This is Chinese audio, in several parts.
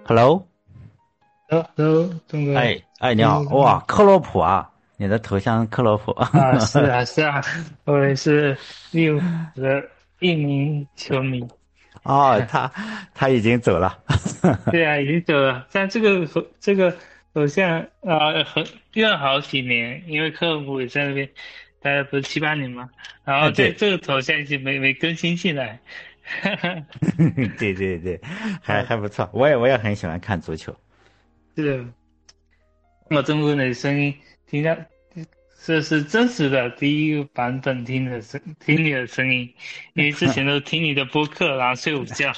Hello， 都中国哎，你好，哇， 中国克洛普啊，你的头像克洛普， 啊，是啊是啊，我也是利物浦的一名球迷。 哦，他已经走了， 对啊，已经走了，但这个头像用了好几年，因为克洛普也在那边待了不是7、8年嘛，然哎， 后对， 这个头像一直没更新进来。 对对对，还呃， 还不错，我也很喜欢看足球， 是的，我中国的声音听到，这是真实的第一个版本听你的声音，因为之前都听你的播客，然后睡午觉。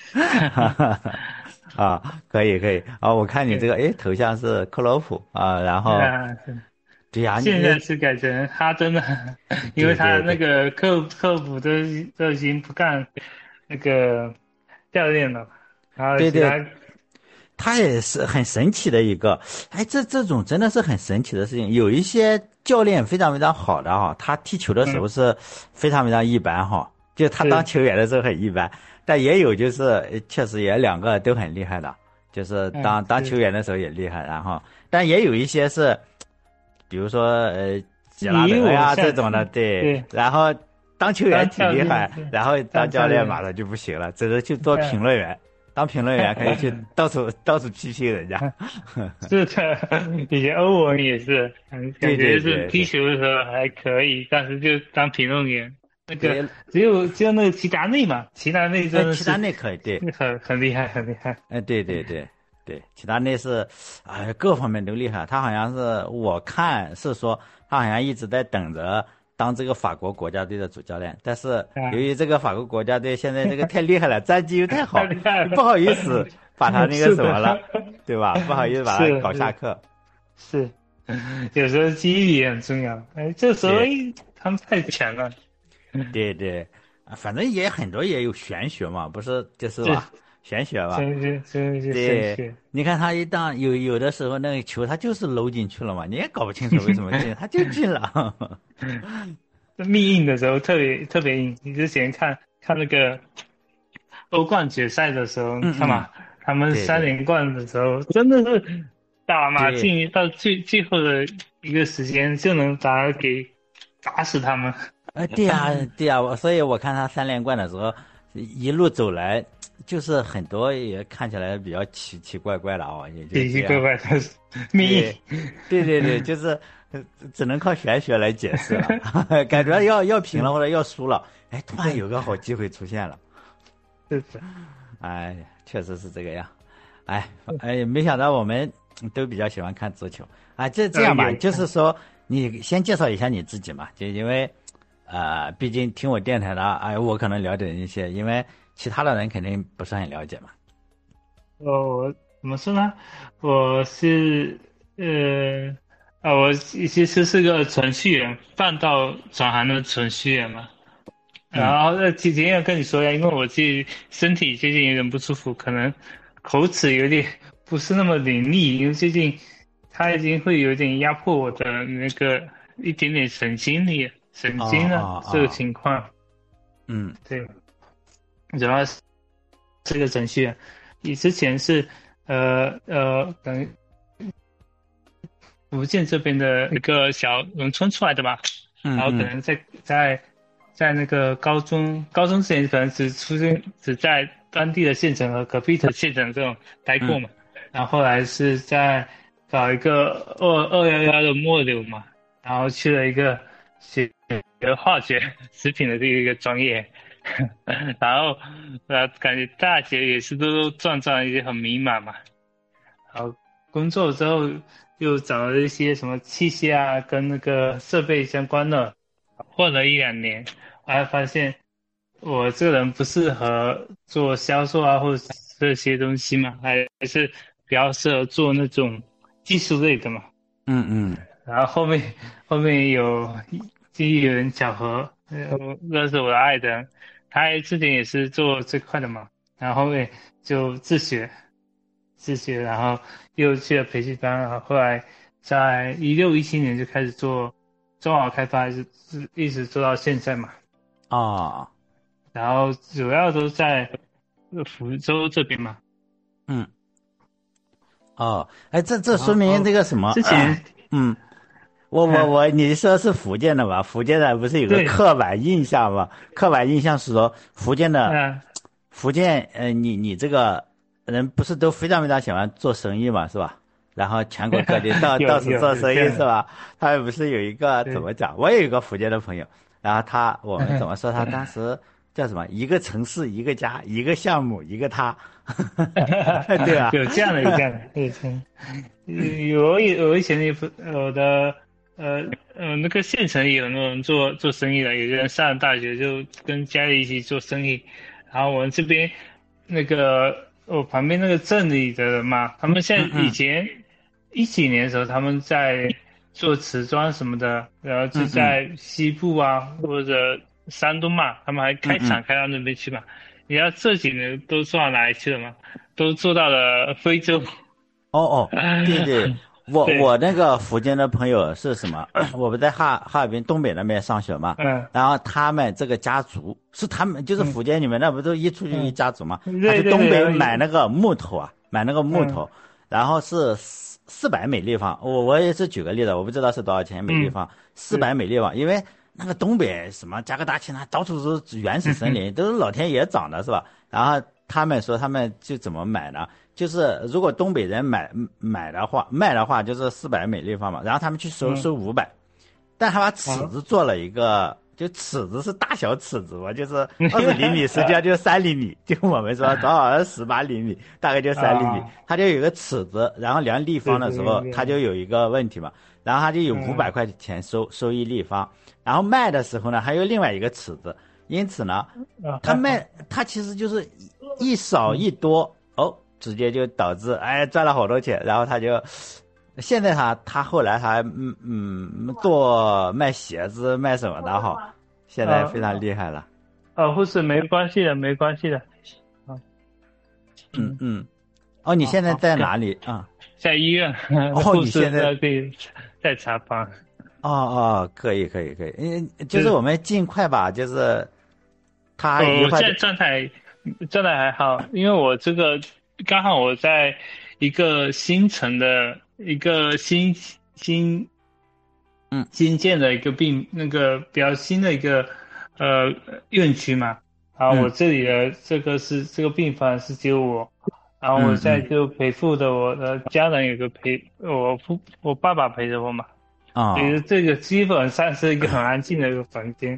可以可以啊，我看你这对， 个，哎，头像是克洛普啊，然后是对呀， 现在是改成哈登了，因为他那对对对个克服都已经不干那个教练了，然后对对， 其他他也是很神奇的一个，哎，这种真的是很神奇的事情。有一些教练非常非常好的哈，他踢球的时候嗯是非常非常一般哈，就他当是球员的时候很一般，但也有就是确实也两个都很厉害的，就是当球是员的时候也厉害，然后但也有一些是，比如说杰拉你德呀这我下种的，对， 对然后当球员当挺厉害， 教练是然后当当教教练。 练马上就不行了，只能去做评嗯， 论员。当评论员可以去到处批评人家。 是的，以前欧文也是，感对对觉是对对踢球的时候还可以，但是就当评论员，那个对， 只有那个齐达内嘛，齐达内真的齐达是内可以，对， 很厉害，很厉害。 对对对对，齐达内是，各方面都厉害。他好像是我看是说，他好像一直在等着当这个法国国家队的主教练，但是由啊， 于这个法国国家队现在这个太厉害了，战绩又太好， 太厉害了， 就不好意思把他那个是的， 什么了，对吧？不好意思把他搞下是课。 是，有时候机遇也很重要。哎，这时候哎， 对他们太强了， 对对，反正也很多也有玄学嘛，不是就是是吧？玄学吧。 真是神对， 学。 你看他一旦有的时候那个球他就是搂进去了嘛，你也搞不清楚为什么进，他就进了。 命硬的时候特别硬。你之前看那个欧冠决赛的时候，你嗯嗯， 看嘛，他们对对 3连冠的时候，真的是打马对， 竞到最后的一个时间就能给打死他们。 对呀对呀，所以我看他3连冠的时候，一路走来，就是很多也看起来比较奇奇怪怪的啊，也就奇奇怪这样。 怪的命硬。 对，对对对，就是只能靠玄学来解释了，感觉要平了是或者要输了，哎，突然是有个好机会出现了。 是的， 哎，确实是这个样。哎，没想到我们都比较喜欢看足球。啊，这样吧， 有看。 就是说你先介绍一下你自己嘛，就因为毕竟听我电台的，哎，我可能了解一些，因为其他的人肯定不是很了解嘛。 我怎么说呢？我是我其实是个程序员，半道转行的程序员嘛。 嗯， 然后提前要跟你说呀，因为我自己身体最近有点不舒服，可能口齿有点不是那么伶俐，因为最近它已经会有点压迫我的那个一点点神哦经的这个哦哦， 情况。 嗯对，主要是个程序员，你之前是等于福建这边的一个小农村出来的吧，然后可嗯嗯能在那个高中之前可能只在当地的县城和隔壁的县城这种待过嗯， 嘛，然后后来是在搞一个211的末流嘛，然后去了一个学化学食品的这个专业，然后感觉大学也是都撞撞也很迷茫嘛，然后工作之后又找了一些什么器械啊，跟那个设备相关的，混了1、2年，还发现我这个人不适合做销售啊，或者这些东西嘛，还是比较适合做那种技术类的嘛。 嗯嗯， 然后后面有机缘巧合，认识我的爱人，他之前也是做这块的嘛，然后后面就自学，然后又去了培训班，然后后来在16、17年就开始做中网开发，一直做到现在嘛， 哦， 然后主要都在福州这边嘛， 嗯哦，哎，这说明这个什么？ 之前嗯，你说是福建的吧？福建的不是有个对， 刻板印象吗？刻板印象是说福建的， 嗯、 福建，你这个人不是都非常非常喜欢做生意嘛，是吧？然后全国各地到处做生有这样的， 意是吧？他们不是有一个怎对， 么讲？我有一个福建的朋友，然后我们怎么说？他当时叫什么？一个城市一个家，一个项目一个他，对吧？ 有这样的，有这样的，有这样的有以前有的那个县城也有那种做生意的，有个人上了大学就跟家里一起做生意，然后我们这边那个我旁边那个镇里的人嘛，他们现在以嗯嗯前一几年的时候他们在做瓷砖什么的，然后就嗯嗯在西部啊或者山东嘛，他们还开厂嗯嗯。 开到那边去嘛。你要这几年都做到哪里去了吗？都做到了非洲。 哦哦，对对，我对， 那个福建的朋友是什么？我不在哈尔滨东北那边上学嘛， 嗯然后他们这个家族是他们就是嗯福建你们那不都一出去一嗯， 家族嘛？他去对对对， 东北然后买那个木头啊，买那个木嗯头，然后是400每立方，我也是举个例子，我不知道是多少钱每立嗯方，四是， 百每立方，因为那个东北什么加格大庆，它到处都是原始森林，都是老天爷长的是吧？然后他们说他们就怎么买呢？就是如果东北人买的话，卖的话就是400每立方嘛，然后他们去嗯收500，但他把尺好， 子做了一个，就尺子是大小尺子嘛，就是20厘米，实际上就是3厘米，就我们说多少是18厘米，大概就3厘米， 啊， 它就有一个尺子，然后量立对方的时候， 对对， 它就有一个问题嘛，然后它就有500块钱收1立方，然后卖的时候呢，还有另外一个尺子，因此呢，它其实就是一少嗯一多哦，直接就导致赚了好多钱，然后现在他后来还做卖鞋子卖什么的哈，现在非常啊厉害了。 护士没关系的，没关系的，啊嗯， 嗯嗯，哦，你现在好好， 在哪里啊？ 在医院， 哦， 护士你现在可以在查房。 哦，可以可以可以，就是我们尽快吧，就是他一会儿就我现在状态还好，因为我这个刚好我在一个新城的一个新嗯新建的一个那个比较新的一个呃院区嘛，然后我嗯这里的这个病房是只有我，然后我嗯嗯现在就陪护的我的家人有个我爸爸陪着我嘛，所哦以这个基本上是一个很安静的一个房间。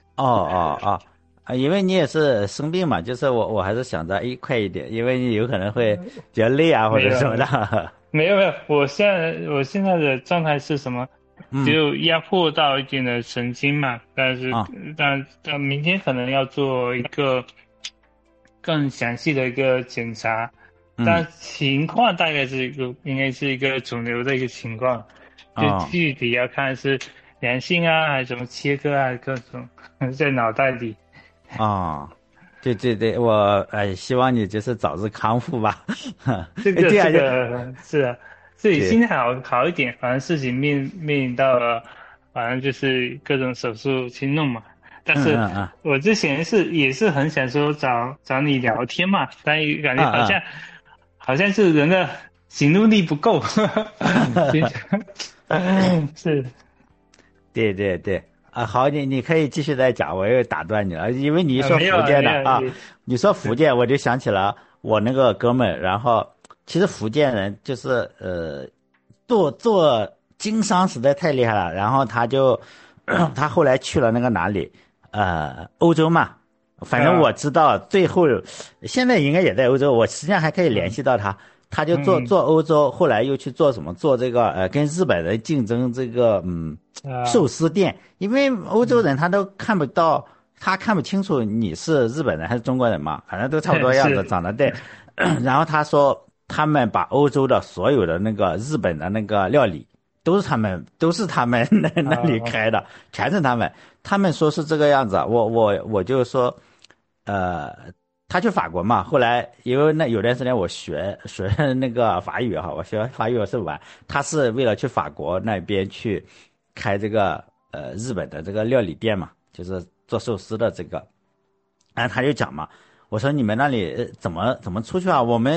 因为你也是生病嘛，就是我还是想着快一点，因为你有可能会比较累啊或没有者什么的。 没有，我现在的状态是什么？只嗯有压迫到一点的神经嘛，但是啊但明天可能要做一个更详细的一个检查， 嗯但情况大概应该是一个肿瘤的一个情况，就哦具体要看是良性啊，还是什么切割啊，各种在脑袋里。 哦，对对对，希望你就是早日康复吧。 这个这这样就个是啊，自己对， 心态好一点，反正事情面临到了，反正就是各种手术去弄嘛。但是嗯我之前也是很想说找你聊天嘛，但也感觉嗯嗯好像是人的行动力不够， 嗯， 是对对对啊，好，你可以继续再讲，我又打断你了，因为你一说福没有啊建的啊， 没有也你说福是建，我就想起了我那个哥们儿，然后其实福建人就是做经商实在太厉害了，然后他后来去了那个哪里，欧洲嘛，反正我啊知道最后现在应该也在欧洲，我实际上还可以联系到他。他就做嗯做欧洲，后来又去做什么？做这个跟日本人竞争这个寿啊司店，因为欧洲人他都看不到，他看不清楚你是日本人还是中国人嘛，反正都差不多样子， 是长得对。然后他说他们把欧洲的所有的那个日本的那个料理都是他们那里啊开的，全是他们。他们说是这个样子，我就说，呃，他去法国嘛，后来因为有段时间我学那个法语哈，我学法语我是玩，他是为了去法国那边去开这个日本的这个料理店嘛，就是做寿司的这个，然后他就讲嘛，我说你们那里怎么出去啊？我们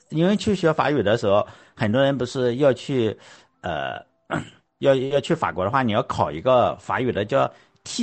因为去学法语的时候，很多人不是要去，呃，要去法国的话，你要考一个法语的叫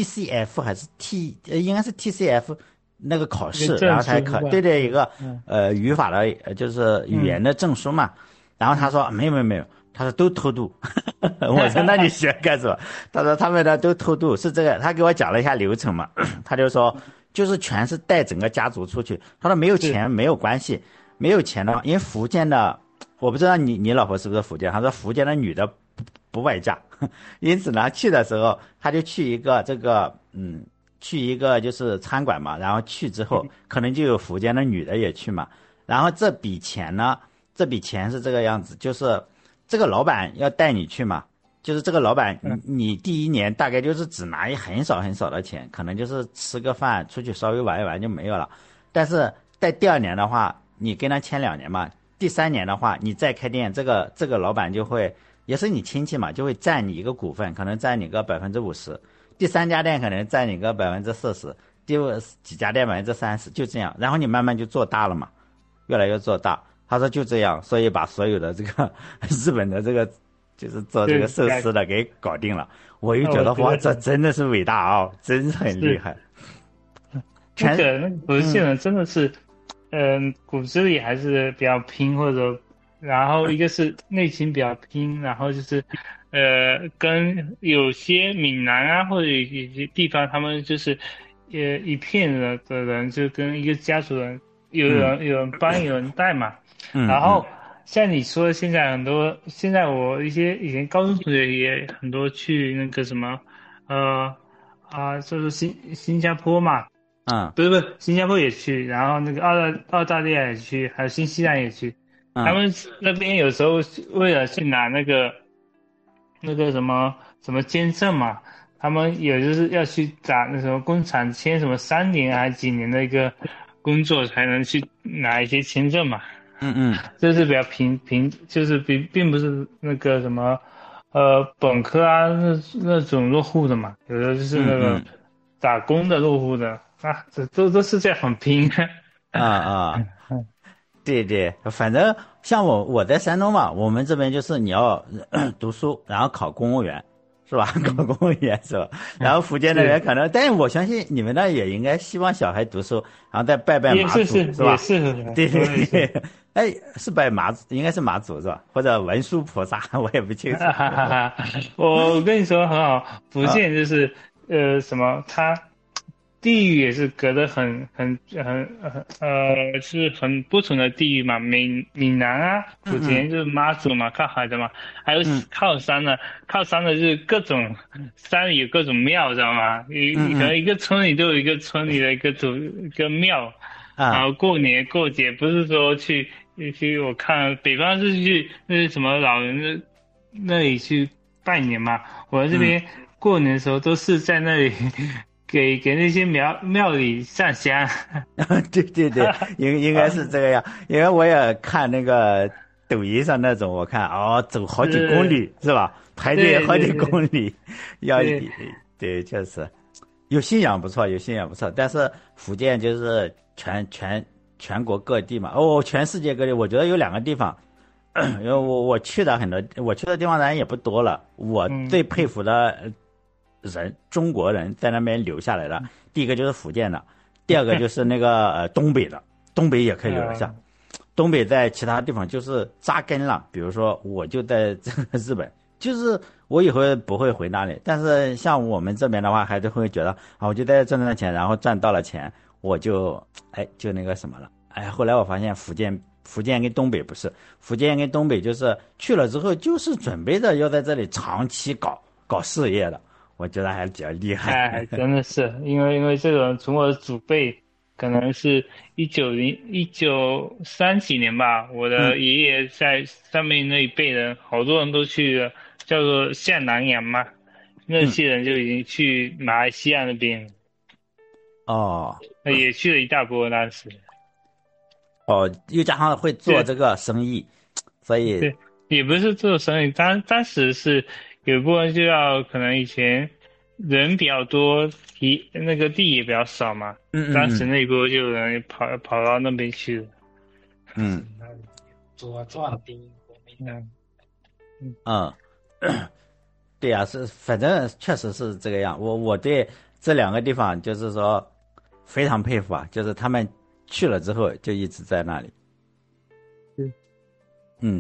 TCF 还是 应该是 TCF 那个考试，然一个证后才可， 书是吧？ 对对，一嗯个嗯语法的就是语言嗯的证书嘛。然后他嗯， 说没有没有没有，他说都偷渡。我说那你学干什么？他说他们呢都偷渡，是这个。他给我讲了一下流程嘛，他就说就是全是带整个家族出去。他说没有是钱没有关系，没有钱的话，因为福建的，我不知道你老婆是不是福建，他说福建的女的不外嫁，因此呢去的时候他就去一个这个去一个就是餐馆嘛，然后去之后可能就有福建的女的也去嘛，然后这笔钱呢，这笔钱是这个样子，就是这个老板要带你去嘛，就是这个老板你第一年大概就是只拿一很少很少的钱，可能就是吃个饭出去稍微玩一玩就没有了，但是在第二年的话，你跟他签2年嘛，第3年的话你再开店，这个老板就会也是你亲戚嘛，就会占你一个股份，可能占你个50%。第3家店可能占你个40%，第几家店30%，就这样，然后你慢慢就做大了嘛，越来越做大。他说就这样，所以把所有的这个日本的这个就是做这个寿司的给搞定了。我又觉得哇，这真的是伟大啊，真是很厉害。 那个不是人真的是，骨子里还是比较拼，或者然后一个是内心比较拼，然后就是，跟有些闽南啊或者有些地方，他们就是，一片的人就跟一个家族人，有人帮有人带嘛，然后像你说的，现在很多，现在我一些以前高中同学也很多去那个什么，就是新加坡嘛。不是，新加坡也去，然后那个澳大利亚也去，还有新西兰也去。他们那边有时候为了去拿那个什么签证嘛，他们也就是要去打那什么工厂签什么3年还是几年的一个工作才能去拿一些签证嘛。这是比较平，就是并不是那个什么本科啊那种落户的嘛，有的就是那个打工的落户的。啊，这都是在很拼。 啊啊，对对，反正像我在山东嘛，我们这边就是你要读书，然后考公务员，是吧？考公务员是吧？然后福建那边可能，但是我相信你们那也应该希望小孩读书，然后再拜拜妈祖，是吧？ 也是， 对对对，哎，是拜妈祖，应该是妈祖是吧？或者文殊菩萨，我也不清楚。 我跟你说很好，福建就是什么，它地域也是隔得是很不同的地域嘛。闽南啊，福建就是妈祖嘛，靠海的嘛，还有靠山的，靠山的就是各种山里有各种庙，知道吗？可能一个村里都有一个村里的一个庙，然后过年过节不是说去，我看北方是去那是什么老人的那里去拜年嘛，我这边过年的时候都是在那里给那些庙里上香。 对对对，应该是这个样，因为我也看那个抖音上那种，我看哦，走好几公里是吧？排队好几公里，要对，确实有信仰不错，有信仰不错。但是福建就是全国各地嘛，全世界各地，我觉得有2个地方，因为我去的很多，我去的地方当然也不多了。我最佩服的中国人在那边留下来的，第一个就是福建的，第二个就是那个东北的，东北也可以留下。东北在其他地方就是扎根了，比如说我就在这个日本，就是我以后不会回那里，但是像我们这边的话，还是会觉得啊，我就在这赚钱，然后赚到了钱，我就就那个什么了。后来我发现福建跟东北不是，福建跟东北就是去了之后就是准备着要在这里长期搞事业的，我觉得还比较厉害。 真的是，因为这种从我的祖辈，可能是1930几年吧，我的爷爷在上面那一辈人，好多人都去了，叫做下南洋嘛，那些人就已经去马来西亚那边，也去了一大波当时。 又加上会做这个生意，所以对，也不是做生意，当时是有一部分就要可能以前人比较多，那个地也比较少嘛，当时那一波就有人跑到那边去了。 壮丁国民党。 嗯，对呀，反正确实是这个样。我对这两个地方就是说非常佩服啊，就是他们去了之后就一直在那里。嗯，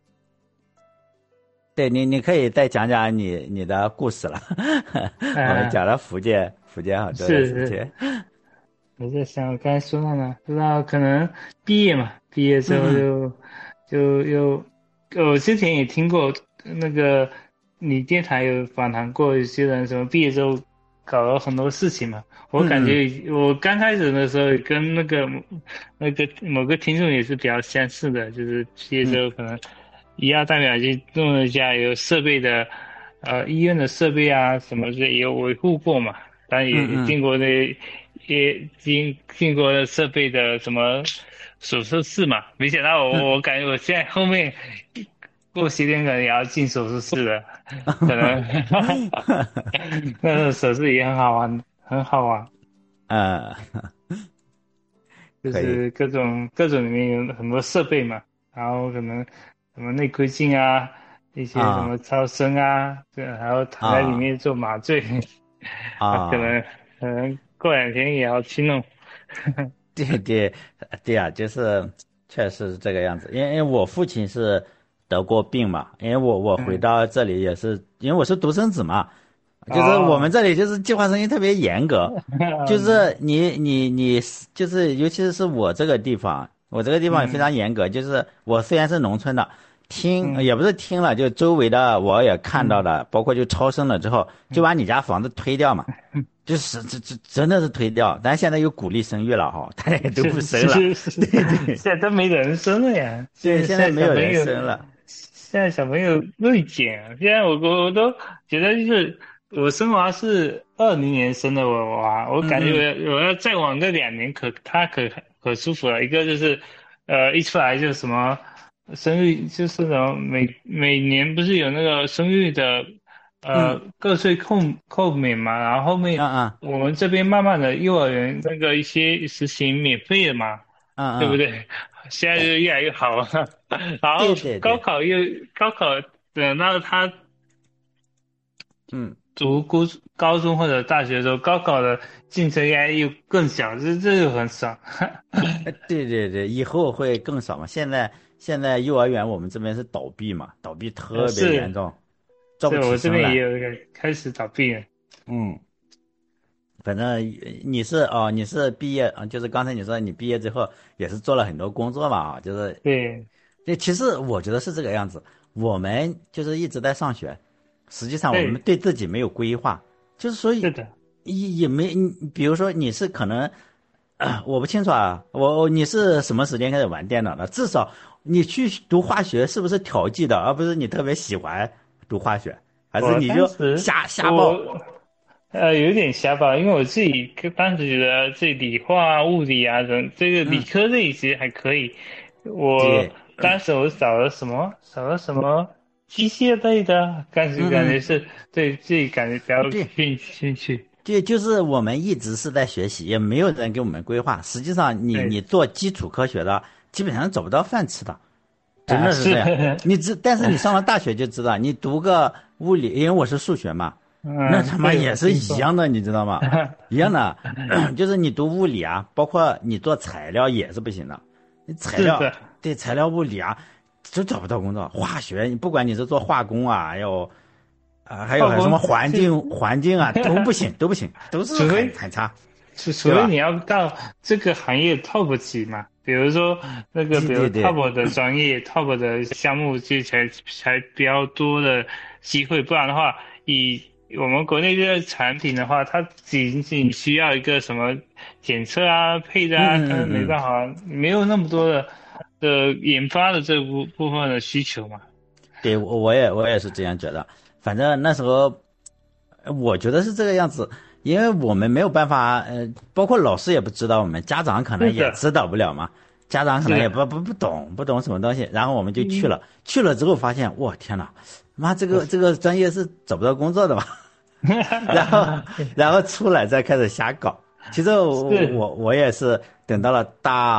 对你可以再讲讲你的故事了。我们讲了福建好多的事情。 是，我在想，我刚才说到哪？说到可能毕业嘛，毕业之后嗯就我之前也听过那个你电台有访谈过有些人什么毕业之后搞了很多事情嘛。我感嗯觉我刚开始的时候跟那个某个听众也是比较相似的，就是毕业之后可能医药代表去弄了一下有设备的，医院的设备啊什么的也有维护过嘛。但也嗯经过经过了设备的什么手术室嘛，没想到嗯我感觉我现在后面过些天可能也要进手术室了，可能那个手术也很好玩，很好玩， 嗯， 就可以是各种里面有很多设备嘛，然后可能什么内窥镜啊，一些什啊么超声啊，这还要躺在里啊面做麻醉，啊，可啊。 能过2天也要去弄。 对对对啊，就是确实是这个样子。因为我父亲是得过病嘛，因为我回嗯， 到这里也是因为我是独生子嘛，就是我们哦， 这里就是计划生育特别严格，就是你就是尤其是我这个地方，我这个地方也非常嗯严格。就是我虽然是农村的， 嗯也不是听了，就周围的我也看到嗯的，包括就超生了之后，就嗯， 把你家房子推掉嘛。就是这真的是推掉，但现在又鼓励生育了哈，大家也都不生了。 是， 对对现在都没人生了呀，现对， 在现在现在没有人小朋友， 生了。 小朋友锐减啊，现在我都觉得就是我生娃是2020年生的我娃，我感觉嗯嗯我要再晚个2年可舒服了，一个就是一出来就什么生育就是什么每年不是有那个生育的嗯个税扣免嘛，然后后面嗯嗯我们这边慢慢的幼儿园那个一些实行免费的嘛， 嗯嗯， 对不对？现在就越来越好了。然后对对对， 高考等到他嗯。 读高中或者大学的时候，高考的竞争压力又更小，这就很爽。 对对对，以后会更少嘛。现在幼儿园我们这边是倒闭嘛，倒闭特别严是重，招不是，我这边也起生来。 有一个开始倒闭了。 嗯，反正你是毕业啊，就是刚才你说你毕业之后也是做了很多工作嘛啊，就是对， 其实我觉得是这个样子。我们就是一直在上学，实际上我们对， 对自己没有规划，就是所以是的， 也没，比如说你是可能，我不清楚啊，你是什么时间开始玩电脑的？至少你去读化学是不是调剂的，而不是你特别喜欢读化学，还是我你就当时瞎报？ 我有点瞎吧，因为我自己当时觉得自己理化啊、物理啊这个理嗯， 科类其实还可以。我对， 当时我少了什么机械类的，感觉嗯是对自己感觉比较对。 兴趣。 对，就是我们一直是在学习，也没有人给我们规划。实际上你对做基础科学的，基本上找不到饭吃的，真啊，是， 的是这样。但是你上了大学就知道，你读个物理，因为我是数学嘛，那嗯， 他妈对，我也是听说， 一样的，你知道吗？一样的，就是你读物理啊，包括你做材料也是不行的。你材料， 是的， 对材料物理啊，就找不到工作。化学，你不管你是做化工啊，还有什么化工环境啊，都不行，都不行，都是除非很差， 除对吧？ 非你要到这个行业 top 级嘛，比如说比如对对对， top 的专业、top 的项目，就才比较多的机会，不然的话，以我们国内这个产品的话，它仅需要一个什么检测啊、配的啊，它没嗯， 办法，没有那么多的研发的这部分的需求嘛。 对我也是这样觉得。反正那时候我觉得是这个样子，因为我们没有办法，包括老师也不知道，我们家长可能是的， 也指导不了嘛，家长可能也是的， 不懂什么东西，然后我们就去嗯， 了，去了之后发现，我天呐，妈这个专业是找不到工作的吧？然后然后出来再开始瞎搞。其实我是， 我我也是等到了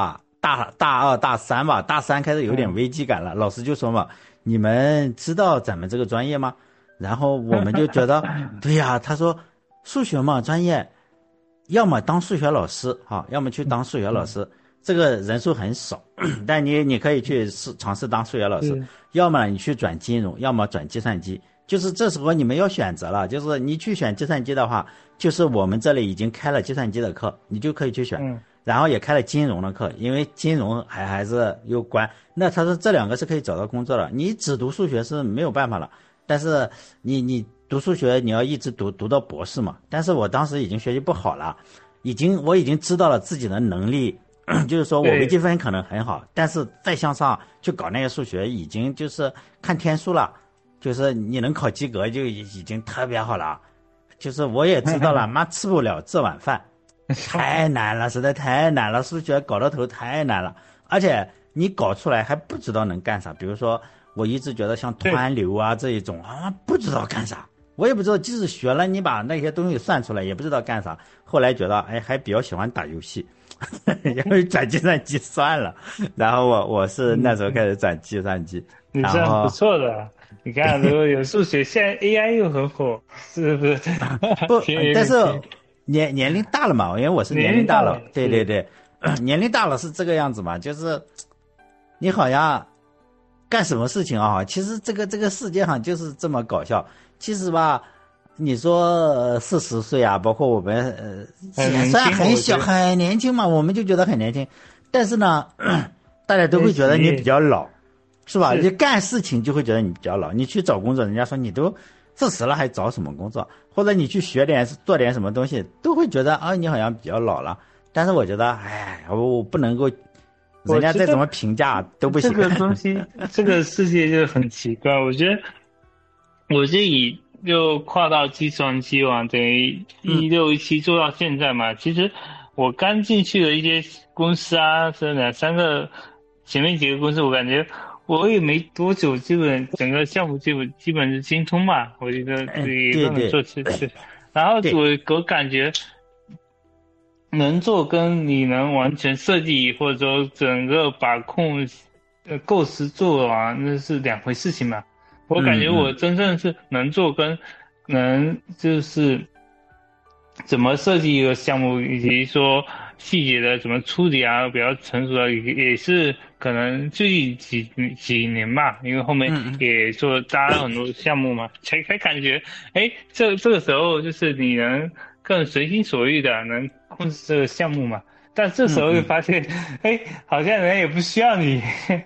大二大三吧，大三开始有点危机感了，老师就说嘛，你们知道咱们这个专业吗？然后我们就觉得，对呀，他说数学嘛专业，要么当数学老师哈，要么去当数学老师，这个人数很少，但你可以去尝试当数学老师，要么你去转金融，要么转计算机。就是这时候你们要选择了，就是你去选计算机的话，就是我们这里已经开了计算机的课，你就可以去选，然后也开了金融的课，因为金融还是有关。那他说这两个是可以找到工作的，你只读数学是没有办法了。但是你读数学你要一直读到博士嘛。但是我当时已经学习不好了，我已经知道了自己的能力，就是说我微积分可能很好，但是再向上去搞那些数学已经就是看天数了。就是你能考及格就已经特别好了，就是我也知道了，妈吃不了这碗饭，太难了，实在太难了，数学搞到头太难了，而且你搞出来还不知道能干啥。比如说，我一直觉得像湍流啊这一种啊，不知道干啥，我也不知道，即使学了，你把那些东西算出来也不知道干啥。后来觉得，哎，还比较喜欢打游戏，因为转计算机算了，然后我是那时候开始转计算机， 你这样不错的。你看，如果有数学，现在 AI 又很火，是不是？ 不，但是年龄大了嘛，因为我是年龄大了，对，年龄大了是这个样子嘛，就是你好像干什么事情啊？其实这个世界上就是这么搞笑。其实吧，你说40岁啊，包括我们虽然很小很年轻嘛，我们就觉得很年轻，但是呢，大家都会觉得你比较老。是吧？你干事情就会觉得你比较老，你去找工作，人家说你都40了还找什么工作？或者你去做点什么东西，都会觉得啊你好像比较老了。但是我觉得，哎，我不能够，人家再怎么评价都不行。 这个东西，这个世界就很奇怪。我觉得我自己就跨到计算机嘛，等于16、17做到现在嘛。其实我刚进去的一些公司啊，是2-3个，前面几个公司，我感觉。我也没多久，基本整个项目基本是精通嘛，我觉得自己都能做事。然后我感觉能做跟你能完全设计或者说整个把控构思做完，那是两回事情嘛。我感觉我真正是能做跟能就是怎么设计一个项目，以及说细节的怎么处理啊，比较成熟的也是可能最近几年吧，因为后面也做搭了很多项目嘛，才感觉，哎，这个时候就是你能更随心所欲的能控制这个项目嘛，但这时候又发现，哎，好像人也不需要你。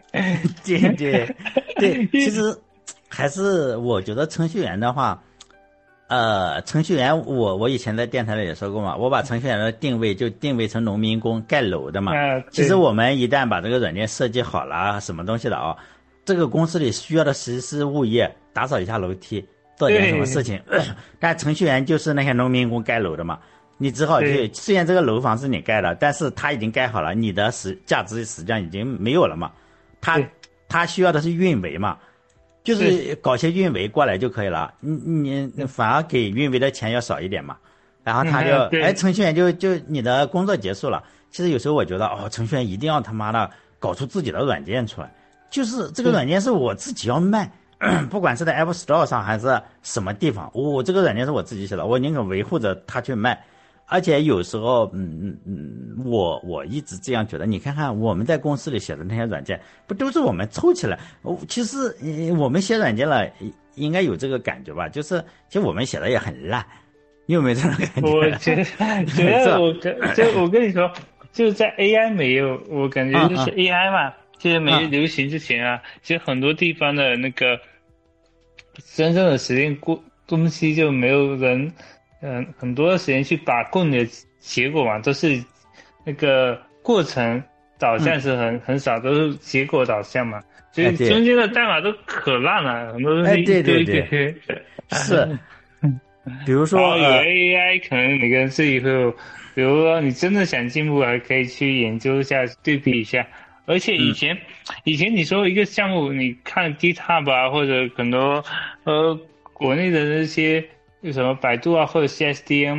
对，其实还是我觉得程序员的话。程序员我以前在电台里也说过嘛，我把程序员的定位就定位成农民工盖楼的嘛。其实我们一旦把这个软件设计好了，什么东西的啊，这个公司里需要的实施物业，打扫一下楼梯，做点什么事情。但程序员就是那些农民工盖楼的嘛，你只好去，虽然这个楼房是你盖的，但是它已经盖好了，你的价值实际上已经没有了嘛。它需要的是运维嘛。就是搞些运维过来就可以了，你反而给运维的钱要少一点嘛，然后他就程序员就你的工作结束了。其实有时候我觉得程序员一定要他妈的搞出自己的软件出来，就是这个软件是我自己要卖，不管是在 Apple Store 上还是什么地方，我这个软件是我自己写的，我宁可维护着它去卖。而且有时候，我一直这样觉得。你看看我们在公司里写的那些软件，不都是我们凑起来？其实我们写软件了，应该有这个感觉吧？就是其实我们写的也很烂，你有没有这种感觉？ 我觉得我跟你说，就是在 AI 没有，我感觉就是 AI 嘛，就是没流行之前啊，其实很多地方的那个真正的实验东西就没有人。很多的时间去把控你的结果嘛，都是那个过程导向是很少，都是结果导向嘛，所以中间的代码都可烂了，很多东西对，是，比如说有 AI 可能每个人自己会有，比如说你真的想进步，还可以去研究一下，对比一下。而且以前你说一个项目，你看 GitHub 啊，或者很多国内的那些。就什么百度啊或者 CSDN 嘛，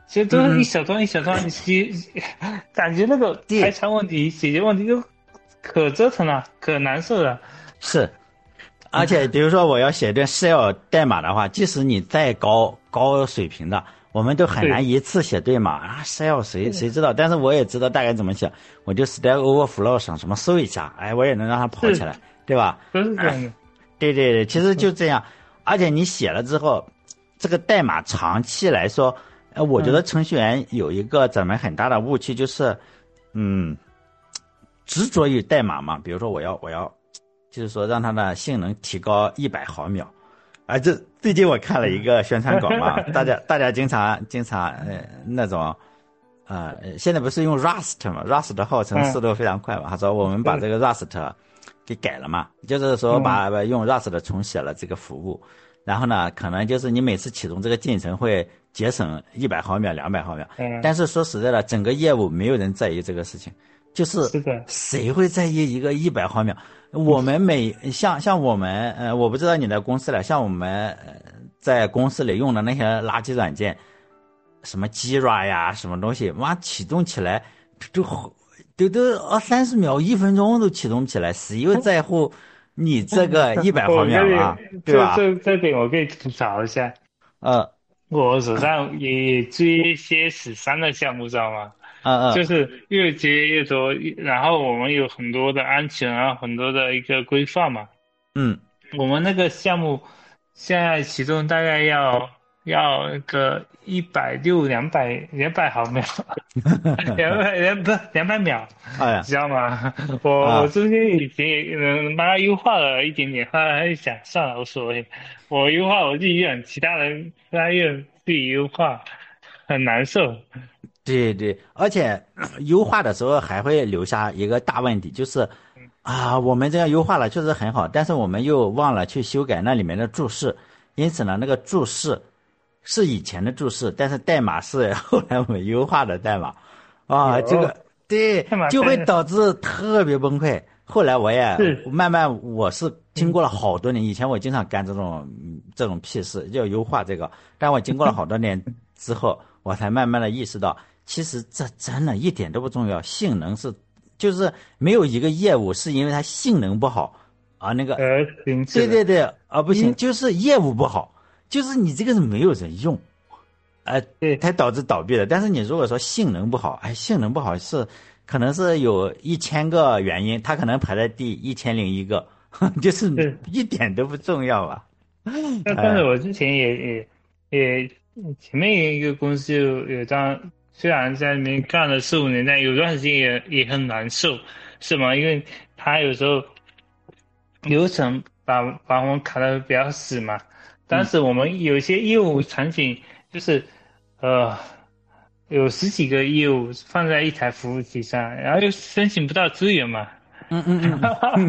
其实都是一小段一小段，感觉那个排查问题、解决问题就可折腾了，可难受了。 是，而且比如说我要写段 shell 代码的话，即使你再高水平的，我们都很难一次写对码啊。shell 谁知道？但是我也知道大概怎么写，我就 Stack Overflow 上什么搜一下，哎，我也能让它跑起来，对吧？ 都是这样的。 对，其实就这样。而且你写了之后，这个代码长期来说，我觉得程序员有一个咱们很大的误区，就是，执着于代码嘛。比如说我要，就是说让它的性能提高100毫秒。这最近我看了一个宣传稿嘛，大家经常那种，现在不是用 Rust 嘛 ，Rust 号称速度非常快嘛。他说我们把这个 Rust 给改了嘛，就是说用 Rust 重写了这个服务，然后呢，可能就是你每次启动这个进程会节省100毫秒、200毫秒。但是说实在的，整个业务没有人在意这个事情，就是谁会在意一个100毫秒？我们像我们我不知道你的公司了，像我们在公司里用的那些垃圾软件，什么 Jira 呀，什么东西，哇，启动起来都30秒、1分钟都启动不起来，谁又在乎你这个100毫秒啊？对吧？ 这点我可以吐槽一下。我手上也追一些13的项目，知道吗？就是越接越多，然后我们有很多的安全啊，很多的一个规范嘛。我们那个项目现在启动大概要个200毫秒，200秒，知道吗？我中间已经把它优化了一点点，后来想算了无所谓，我优化我自己用，其他人他用自己优化，很难受。 对，而且优化的时候还会留下一个大问题，就是我们这样优化了确实很好，但是我们又忘了去修改那里面的注释，因此呢，那个注释是以前的注释，但是代码是后来我们优化的代码，这个对，就会导致特别崩溃。后来我也慢慢，我是经过了好多年，以前我经常干这种屁事，要优化这个，但我经过了好多年之后，我才慢慢的意识到，其实这真的一点都不重要，性能就是没有一个业务是因为它性能不好那个对不行，就是业务不好，就是你这个是没有人用，才导致倒闭的。但是你如果说性能不好，性能不好可能是有1000个原因，它可能排在第1001个，就是一点都不重要吧。 但是我之前也前面一个公司有张。虽然在里面干了4、5年，但有段时间也很难受，是吗？因为他有时候流程把我们卡得比较死嘛。当时我们有一些业务场景，就是有10几个业务放在一台服务器上，然后又申请不到资源嘛。很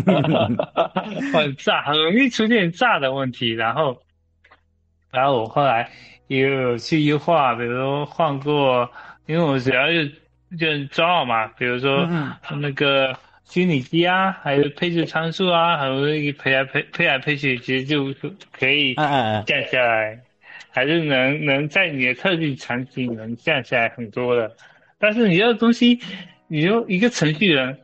炸，很容易出现炸的问题。然后我后来也有去优化，比如说换过。因为我主要就抓嘛，比如说那个虚拟机啊，还有配置参数啊，还有一个配来配去，其实就可以降下来，还是能在你的特定场景能降下来很多的。但是你这东西，你就一个程序员，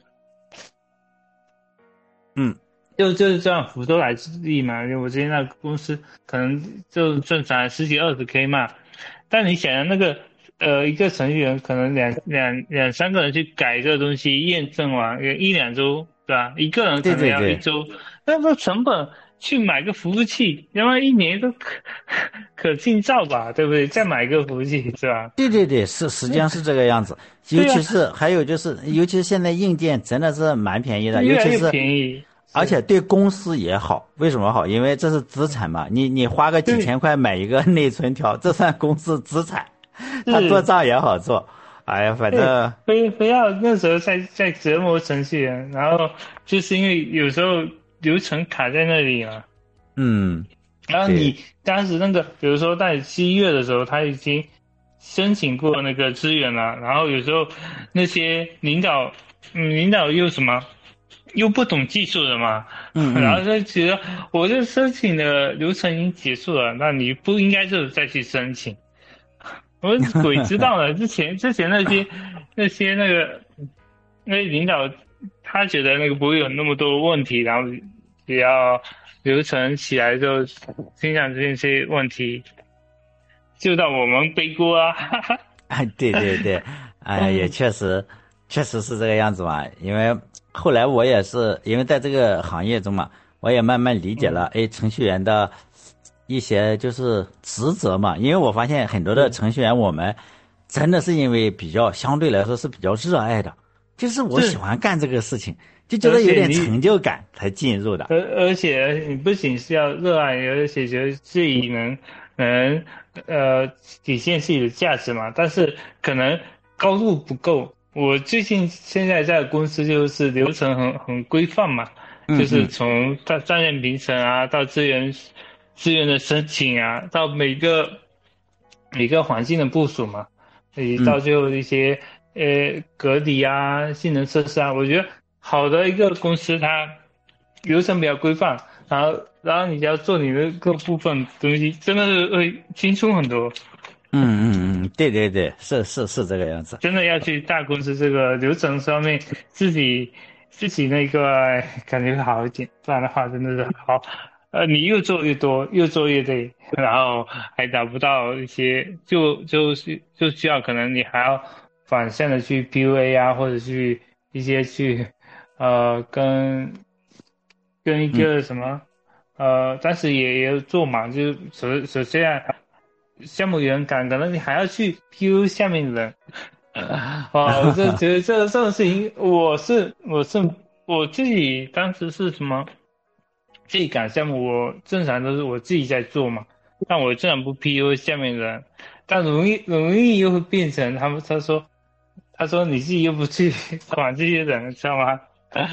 就是这样福州来之地嘛。因为我之前那个公司可能就正常10几20K 嘛，但你想想那个。一个程序员可能两3个人去改这个东西，验证完1、2周，对吧？一个人可能要1周，那个成本去买个服务器，要不然1年都可劲造吧，对不对？再买个服务器，是吧？ 对，实际上是这个样子。尤其是还有就是，尤其是现在硬件真的是蛮便宜的， 越来越便宜， 而且对公司也好。为什么好？因为这是资产嘛，你花个几千块买一个内存条，这算公司资产。他做账也好做，反正非要那时候在折磨程序员，然后就是因为有时候流程卡在那里嘛，然后你当时那个，比如说在7月的时候，他已经申请过那个资源了，然后有时候那些领导又不懂技术的嘛，然后就觉得我这申请的流程已经结束了，那你不应该就再去申请。 我们鬼知道了。之前那些领导，他觉得那个不会有那么多问题，然后只要流程起来就心想这些问题，就到我们背锅啊。 哎，对对对，哎，也确实是这个样子嘛。因为后来我也是因为在这个行业中嘛，我也慢慢理解了，哎，程序员的一些就是职责嘛。因为我发现很多的程序员，我们真的是因为比较相对来说是比较热爱的，就是我喜欢干这个事情，就觉得有点成就感才进入的。 而且你不仅是要热爱，而且觉得自己能体现自己的价值嘛，但是可能高度不够。我现在在公司就是流程很规范嘛，就是嗯嗯从战略评审啊，到资源的申请啊，到每个环境的部署嘛，以及嗯到最后一些隔离啊、性能测试啊，我觉得好的一个公司它流程比较规范，然后你只要做你的各部分东西，真的是会轻松很多。 对对对，是这个样子。 真的要去大公司这个流程上面自己那个感觉会好一点，不然的话真的是好，你越做越多，越做越累，然后还达不到一些，就需要可能你还要反向的去 PUA 啊，或者去一些去跟一嗯个什么但是也有做嘛，就首先啊，项目员感可能你还要去 PU 下面的人。我就觉得这种事情，我自己当时是什么，自己赶项目，我正常都是我自己在做嘛，但我正常不 PU 下面的人，但容易又会变成他说你自己又不去管这些人，知道吗？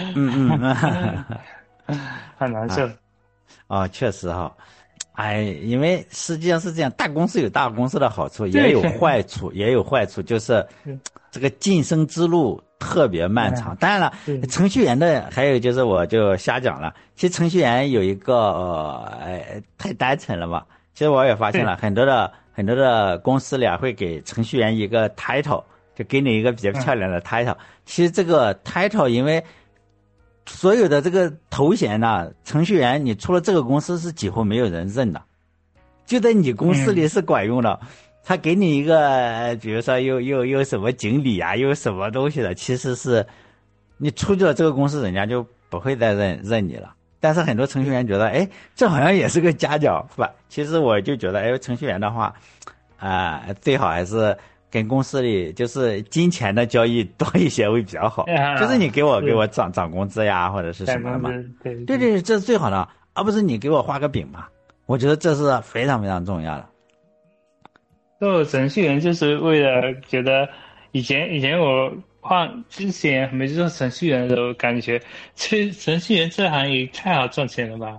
很难受。 哦，确实哈。哎，因为实际上是这样，大公司有大公司的好处，也对， 有坏处，就是这个晋升之路特别漫长。当然了， 对， 程序员的还有就是我就瞎讲了。其实程序员有一个太单纯了嘛。其实我也发现了很多的公司里啊会给程序员一个 title，就给你一个比较漂亮的 title。其实这个 title 因为所有的这个头衔呢，程序员你除了这个公司是几乎没有人认的，就在你公司里是管用的。他给你一个，比如说又什么经理啊，又什么东西的，其实是你出去了这个公司，人家就不会再认你了。但是很多程序员觉得，哎，这好像也是个家教，是吧？其实我就觉得，哎，程序员的话，最好还是跟公司里就是金钱的交易多一些会比较好。就是你给我涨工资呀，或者是什么的嘛。对，这是最好的，而不是你给我画个饼嘛。我觉得这是非常非常重要的。 做程序员就是为了觉得以前我之前还没做程序员的时候，感觉程序员这行业太好赚钱了吧，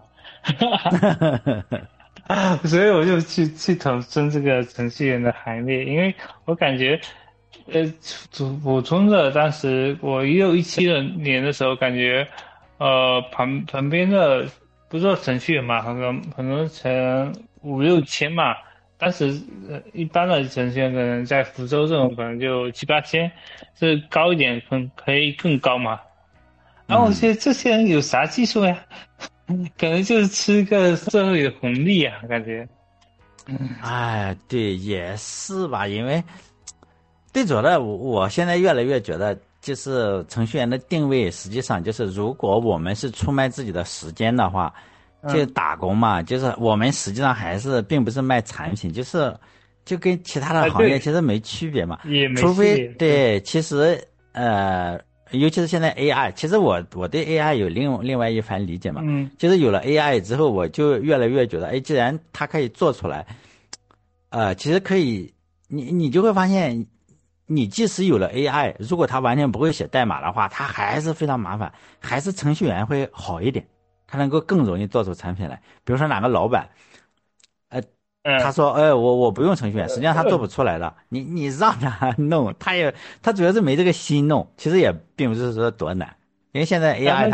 所以我就去投身这个程序员的行列，因为我感觉补充的当时我16、17年的时候，感觉旁边的不做程序员嘛，可能成5、6千嘛。当时一般的程序员可能在福州这种可能就7、8千，是高一点可以更高嘛。然后我觉得这些人有啥技术呀？可能就是吃个社会的红利啊，感觉。 哎，对，也是吧。因为最主要的，我现在越来越觉得，就是程序员的定位，实际上就是如果我们是出卖自己的时间的话，就打工嘛，就是我们实际上还是并不是卖产品，就跟其他的行业其实没区别嘛。 也没除非区别。 对，其实尤其是现在 AI，其实我对 AI 有另外一番理解嘛。就是有了 AI 之后，我就越来越觉得，哎，既然它可以做出来，其实可以，你就会发现，你即使有了 AI，如果它完全不会写代码的话，它还是非常麻烦，还是程序员会好一点，他能够更容易做出产品来。比如说哪个老板，他说，我不用程序员，实际上他做不出来的。你让他弄，他主要是没这个心弄，其实也并不是说多难，因为现在 AI 他们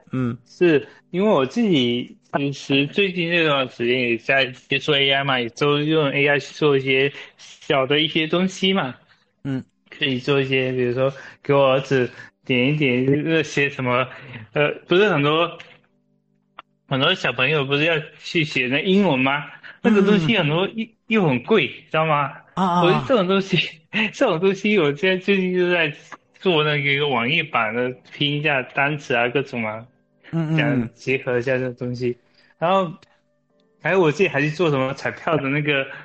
是因为我自己其实最近这段时间也在接触 AI 嘛，也都用 AI 去做一些小的一些东西嘛， 嗯可以做一些，比如说给我儿子点一点那些什么，不是很多小朋友不是要去写那英文吗？那个东嗯西很多又很贵，知道吗？ 啊我这啊种东西，这种东西，我现在最近就在做那个一个网页版的，拼一下单词啊，各种啊， 嗯想结合一下这个东西。然后还有我自己还去做什么彩票的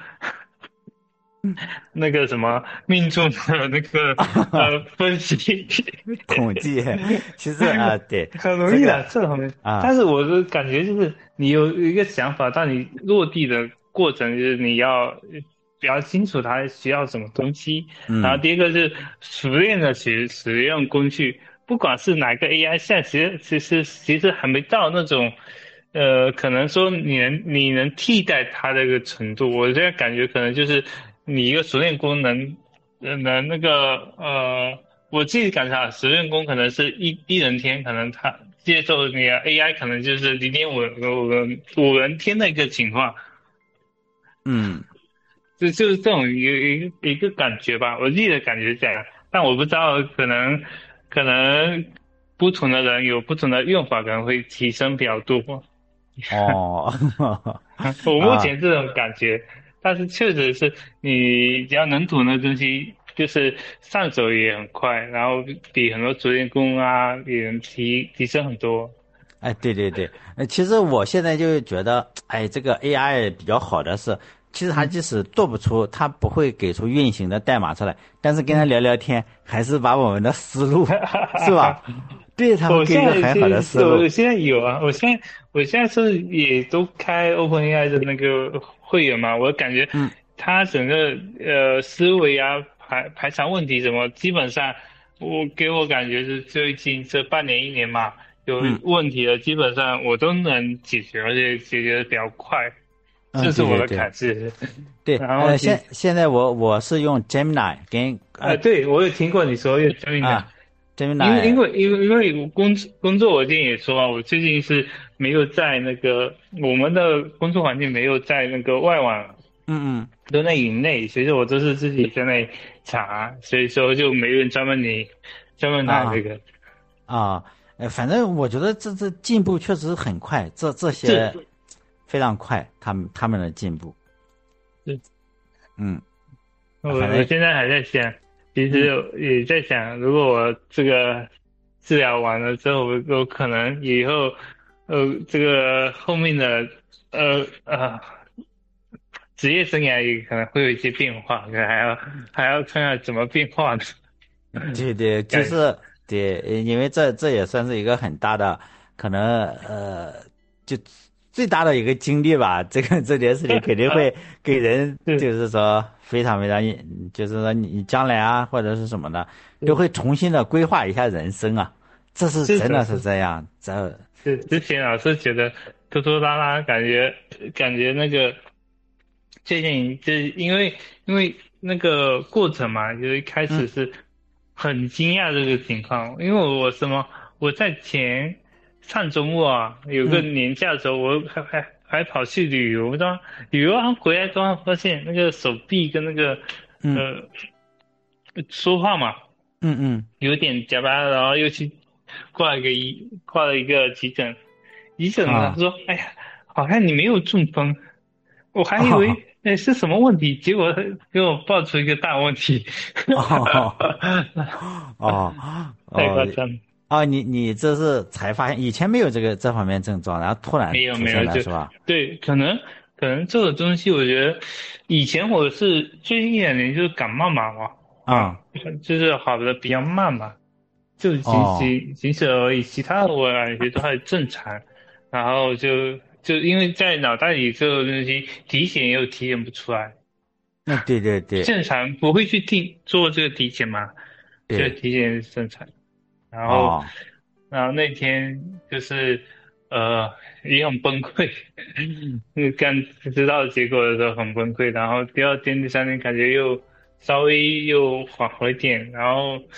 那个什么命中的那个啊， 分析， 统计，其实啊，对很容易的， 这个这很。 啊， 但是我的感觉就是，你有一个想法，但你落地的过程就是你要比较清楚它需要什么东西。然后嗯第一个是熟练的使用工具，不管是哪个 AI，现在其实还没到那种，可能说你能替代它的一个程度。我现在感觉可能就是你一个熟练工能，能那个我自己感觉啊，熟练工可能是一人天，可能他接受你的 AI 可能就是0.5人天的一个情况。 嗯。 就是这种一个感觉吧，我自己的感觉是这样，但我不知道可能不同的人有不同的用法，可能会提升比较多。 哦， 我目啊， 前这种感觉，但是确实是你只要能懂的东西，就是上手也很快，然后比很多主练工啊也能提升很多。 哎，对对对，其实我现在就觉得，哎，这个 AI 比较好的是，其实它嗯即使做不出，它不会给出运行的代码出来，但是跟他嗯。 聊聊天，还是把我们的思路，是吧？对，他会我给一个现在其很好的思路。 实我现在有啊，我现在是也都开 OpenAI 的那个会员嘛，我感觉嗯它整个思维啊排查问题什么，基本上给我感觉是最近这半年1年嘛，有嗯问题了，基本上我都能解决，而且解决的比较快， 嗯， 这是我的对对对感知。 对， 然后现在我是用 Gemini 跟对我有听过你说有交易的。 啊因 Gemini， 为因为我工作，我之前也说啊，我最近是没有在那个我们的工作环境没有在那个外网， 嗯嗯都在营内，所以说我都是自己在那里查，所以说就没人专门啊啊。 拿这个。 啊，反正我觉得这进步确实很快，这些是非常快，他们的进步， 是， 嗯， 我反正我现在还在想，其嗯实也在想，如果我这个治疗完了之后，我可能以后，这个后面的职业生涯也可能会有一些变化，可能还要看看怎么变化呢。 对对，就感是对，因为这也算是一个很大的，可能就最大的一个经历吧。这件事情肯定会给人，就是是说非常非常，就是说你将来啊或者是什么的，都是会重新的规划一下人生啊。这是是的， 真的是这样， 是之前老是觉得拖拖拉拉，感觉那个最近就是因为那个过程嘛，就是一开嗯始是很惊讶这个情况，因为我在上周末啊有个嗯年假的时候，我还跑去旅游，的旅游完回来突然发现那个手臂跟那个嗯呃说话嘛。 嗯嗯， 有点加班，然后又去挂了一个急诊，急诊呢他啊。 说，哎呀，好像你没有中风，我还以哦为是什么问题，结果他给我爆出一个大问题， 哦哦太哦夸张了。 哦，你这是才发现，以前没有这方面症状，然后突然没有出现没有，就了是吧？ 对，可能这个东西，我觉得以前我是最近1、2年就是感冒嘛， 啊、 就是好的比较慢嘛，就哦， 仅此而已，其他的我感觉都还正常。然后就因为在脑袋里这个东西体检又体检不出来， 那对对对正常不会去做这个体检嘛，这个对， 体检是正常。然后哦， 那天就是也很崩溃，刚知道结果的时候很崩溃，然后第2天、第3天感觉又稍微又缓和一点，然后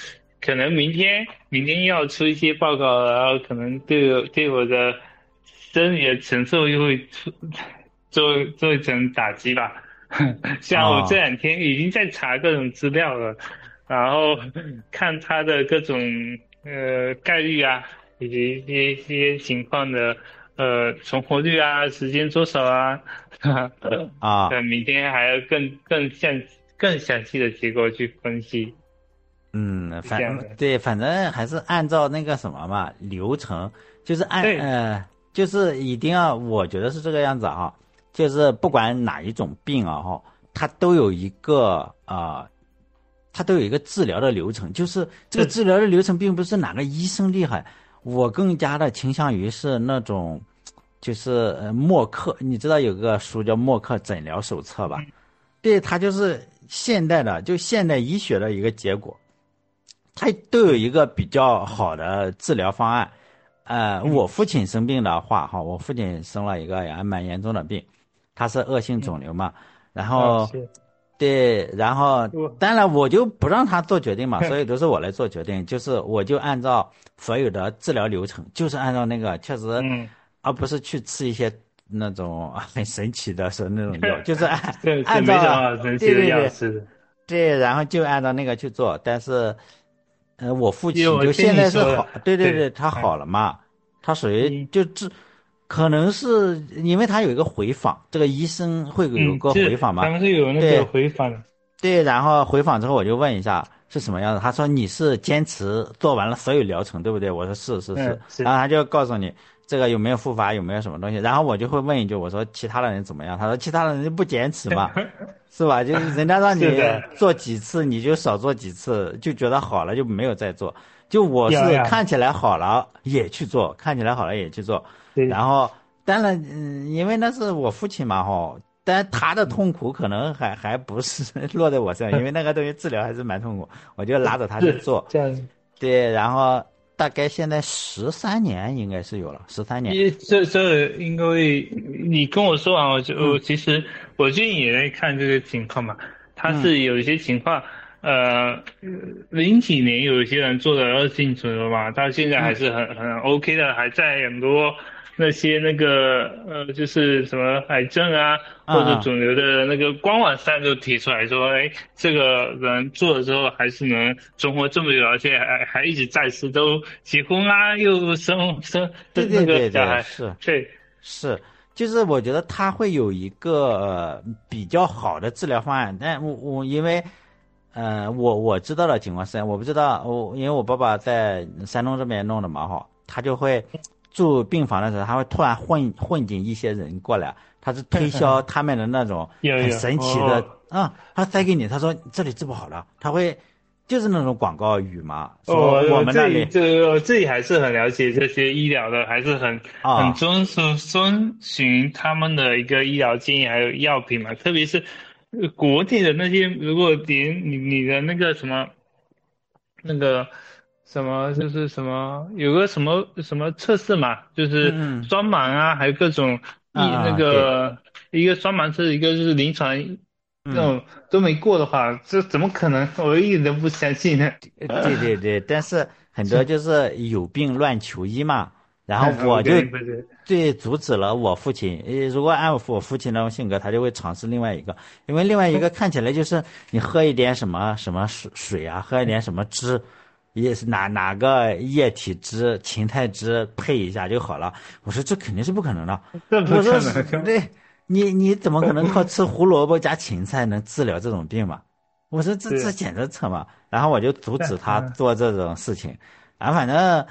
可能明天要出一些报告，然后可能对我的生理的承受又会做一层打击吧。像我这啊两天已经在查各种资料了，然后看它的各种概率啊，以及一些情况的存活率啊，时间多少啊， 啊。 明天还要更详细的结果去分析， 嗯， 是这样的。 对，反正还是按照那个什么嘛流程，就是对， 就是一定要，我觉得是这个样子啊，就是不管哪一种病啊哈，它都有一个它都有一个治疗的流程，就是这个是， 治疗的流程并不是哪个医生厉害，我更加的倾向于是那种，就是默克，你知道有个书叫《默克诊疗手册》吧？对，它就是现代的，就现代医学的一个结果。它都有一个比较好的治疗方案。我父亲生病的话，哈，我父亲生了一个也还蛮严重的病，他是恶性肿瘤嘛。然后， 是对，然后我， 当然我就不让他做决定嘛，所以都是我来做决定，就是我就按照所有的治疗流程，就是按照那个确实， 嗯， 而不是去吃一些那种很神奇的是那种药，就是按这没什么按照， 好神奇的对对对药吃的， 对，然后就按照那个去做，但是。我父因为我听亲就现你说的， 在是好，对对对， 对， 他好了嘛，他属于嗯可能是因为他有一个回访，这个医生会有个回访嘛， 他们是有那个对回访的， 对，然后回访之后我就问一下是什么样子，他说你是坚持做完了所有疗程，对不对？我说是是是， 是， 然后他就告诉你这个有没有复发，有没有什么东西，然后我就会问一句，我说其他的人怎么样？他说其他的人就不坚持嘛。是吧？就是人家让你是的， 做几次，你就少做几次，就觉得好了就没有再做。就我是要要， 看起来好了也去做，看起来好了也去做。 对， 然后当然，因为那是我父亲嘛，哈，但他的痛苦可能还不是落在我身上，因为那个东西治疗还是蛮痛苦，我就拉着他去是做。 这样。 对，然后大概现在13年应该是有了，13年。 这因为你跟我说完，我嗯其实我最近也在看这个情况嘛，他嗯是有一些情况，零几年有一些人做的恶性肿瘤嘛，到现在还嗯是很 OK 的，还在很多那些就是什么癌症啊或者嗯嗯。 肿瘤的那个官网上就提出来说，哎，这个人做了之后还是能存活这么久，而且还一直在世，都结婚啊，又对那对对对， 个小孩， 是。 对， 是，就是我觉得他会有一个比较好的治疗方案，但我因为我知道的情况是，我不知道因为我爸爸在山东这边弄的嘛哈，他就会住病房的时候，他会突然混进一些人过来，他是推销他们的那种很有有神奇的他塞给你，他说这里治不好了，他会就是那种广告语嘛，说我我们那里我自己还是很了解这些医疗的，还是很啊。 遵循他们的一个医疗建议，还有药品嘛。特别是国内的那些，如果连你的那个什么那个什么就是什么有个什么测试嘛，就是嗯嗯双盲啊，还有各种那对。 个一个双盲测，一个就是临床那嗯。 种都没过的话，这怎么可能？我一点都不相信呢。 对对对，但是很多就是有病乱求医嘛，然后我就对不对？ 对阻止了我父亲。如果按我父亲那种性格，他就会尝试另外一个，因为另外一个看起来就是你喝一点什么什么水啊，喝一点什么汁，也是哪个液体汁、芹菜汁配一下就好了。我说这肯定是不可能的， 这不我说可能。 对，你怎么可能靠吃胡萝卜加芹菜能治疗这种病嘛？我说这是， 简直扯嘛！然后我就阻止他嗯， 做这种事情，然后反正，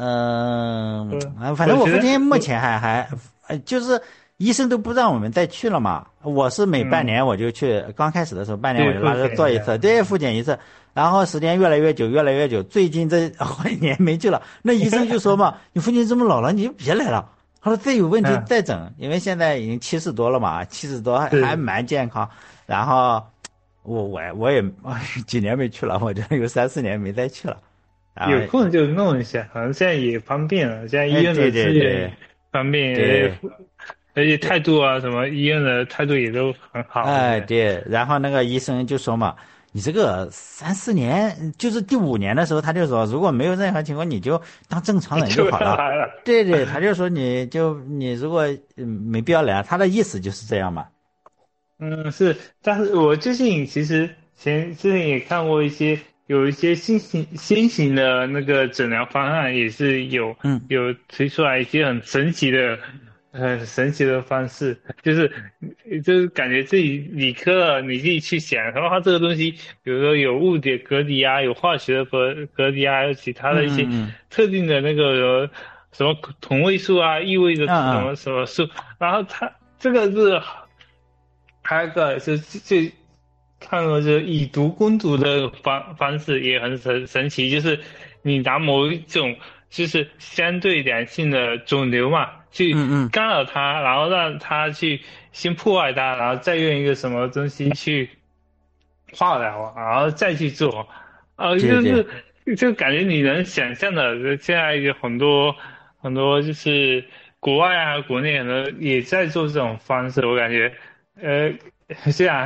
反正我父我觉得亲目前就是医生都不让我们再去了嘛。我是每半年我就去，刚开始的时候半年我对就拉着复检做一次，对，复检一次，然后时间越来越久，越来越久，最近这好几年没去了。那医生就说嘛，你父亲这么老了，你就别来了。他说再有问题嗯再整，因为现在已经70多了嘛，70多还是蛮健康。然后。我也几年没去了，我这有3、4年没再去了。然后， 有空就弄一下，好像现在也方便了，现在医院的对资源也对对方便， 对， 而且态度啊什么，医院的态度也都很好。现在对。然后那个医生就说嘛， 你这个3、4年，就是第5年的时候，他就说，如果没有任何情况，你就当正常人就好了。 来了。 对对，他就说你如果没必要来，他的意思就是这样嘛。 是，但是我最近其实之前也看过有一些新型的那个诊疗方案，也是嗯有推出来一些很神奇的方式，就是感觉自己理科了，你自己去想，然后它这个东西，比如说有物理隔离啊，有化学的隔离啊，还有其他的一些嗯特定的那个什么同位素啊，异位的什么嗯嗯什么素，然后它这个是。还有一个就看过这以毒攻毒的方式也很神奇，就是你拿某一种就是相对良性的肿瘤嘛，去嗯干扰它，然后让它去先破坏它，然后再用一个什么东西去化疗，然后再去做， 对对就感觉你能想象的，现在有很多就是国外啊，国内很多也在做这种方式，我感觉。呃，虽然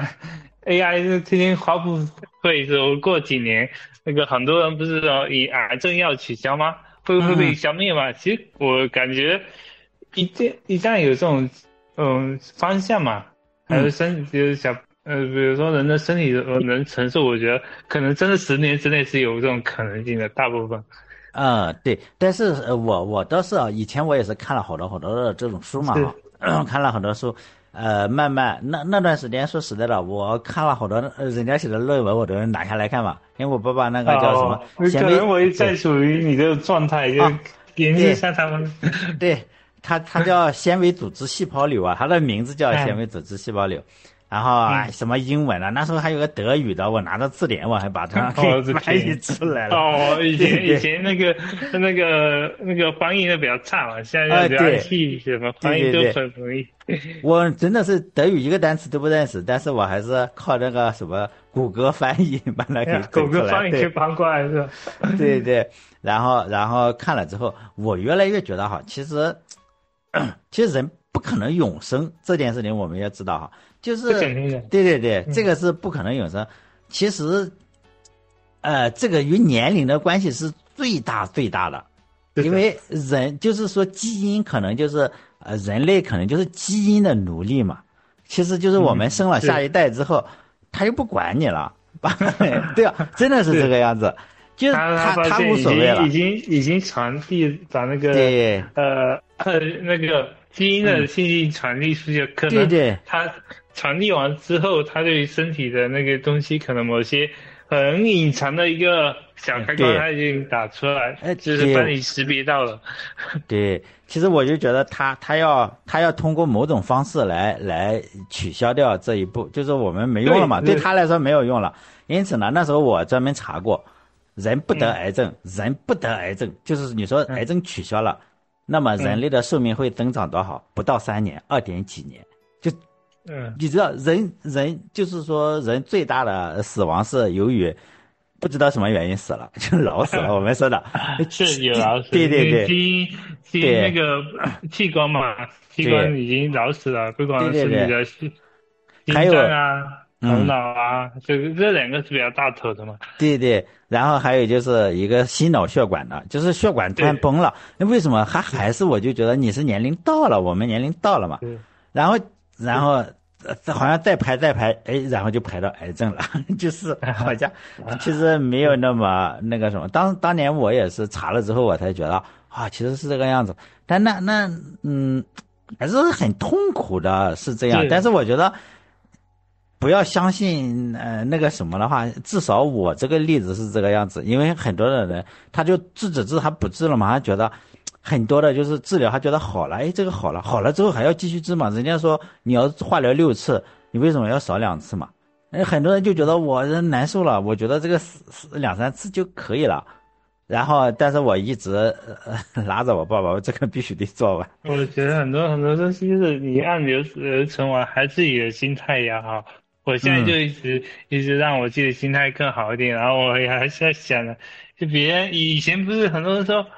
AI 是天天发布会说过几年，那个很多人不是说以癌症要取消吗？会被嗯消灭吗？其实我感觉一旦有这种方向嘛，还有嗯就是比如说人的身体能承受，我觉得可能真的10年之内是有这种可能性的，大部分。 对，但是我倒是以前我也是看了好多好多的这种书嘛是哈，看了很多书，慢慢那段时间说实在的，我看了好多人家写的论文，我都拿下来看嘛，因为我爸爸那个叫什么可纤维， 能我也在对属于你的状态，就啊， 研究一对下他们。 对，它叫纤维组织细胞瘤啊，它的名字叫纤嗯维组织细胞瘤。然后嗯， 什么英文啊，那时候还有个德语的，我拿着字典我还把它给我的翻译天！ 出来了。 哦，以对对， 前以前那个翻译的比较差嘛，现在就对 IT 什么翻译都对对对。 很容易。 我真的是德语一个单词都不认识，但是我还是靠那个什么谷歌翻译把它给哎呀，狗整出来。 哥翻译可以对， 翻过来是吧？ 对对，然后看了之后，我越来越觉得哈，其实人不可能永生这件事情，我们要知道哈，就是这肯定的。 对对对，这嗯， 个是不可能永生。其实这个与年龄的关系是最大最大的， 是的。 因为人就是说基因可能就是人类可能就是基因的奴隶嘛，其实就是我们生了下一是代之后，他又不管你了，对啊，真的是这是， 个样子，就是他无他发现所谓了， 已经传递把那个对， 那个基因的嗯， 信息传递出去，可能对对他传递完之后，他对身体的那个东西，可能某些很隐藏的一个小开关， 对， 他已经打出来，就是对帮你识别到了。 对，其实我就觉得他要通过某种方式来取消掉这一步，就是我们没用了对， 嘛，对他来说没有用了。因此呢，那时候我专门查过，人不得癌症，人不得癌症，就是你说癌嗯症取消了，那么人嗯类的寿命会增长多少？不到3年，2点几年。就嗯， 你知道人就是说人最大的死亡是由于不知道什么原因死了，就老死了。我们说的， 是有老死，因为对对对基因那对个器官嘛，器官对已经老死了，不对管是你对对， 的心脏还有啊、头嗯。 脑啊，这两个是比较大头的嘛。 对对，然后还有就是一个心脑血管的，就是血管突然对， 崩了，那为什么还是我就觉得你是年龄到了，我们年龄到了嘛， 对， 然后然对， 后好像再排，哎，然后就排到癌症了，就是好像其实没有那么那个什么，当年我也是查了之后我才觉得啊，其实是这个样子，但嗯还是很痛苦的，是这样，但是是， 我觉得。不要相信那个什么的话，至少我这个例子是这个样子，因为很多的人他就治他不治了嘛，他觉得很多的就是治疗，他觉得好了，哎，这个好了之后还要继续治嘛，人家说你要化疗6次，你为什么要少2次嘛？很多人就觉得我人难受了，我觉得这个2、3次就可以了，然后但是我一直拉着我爸爸，我这个必须得做完。 我觉得很多东西就是你按流程完，还自己的心态也好。我现在就嗯， 一直让我自己的心态更好一点，然后我也还是在想着，就别人以前不是很多人说，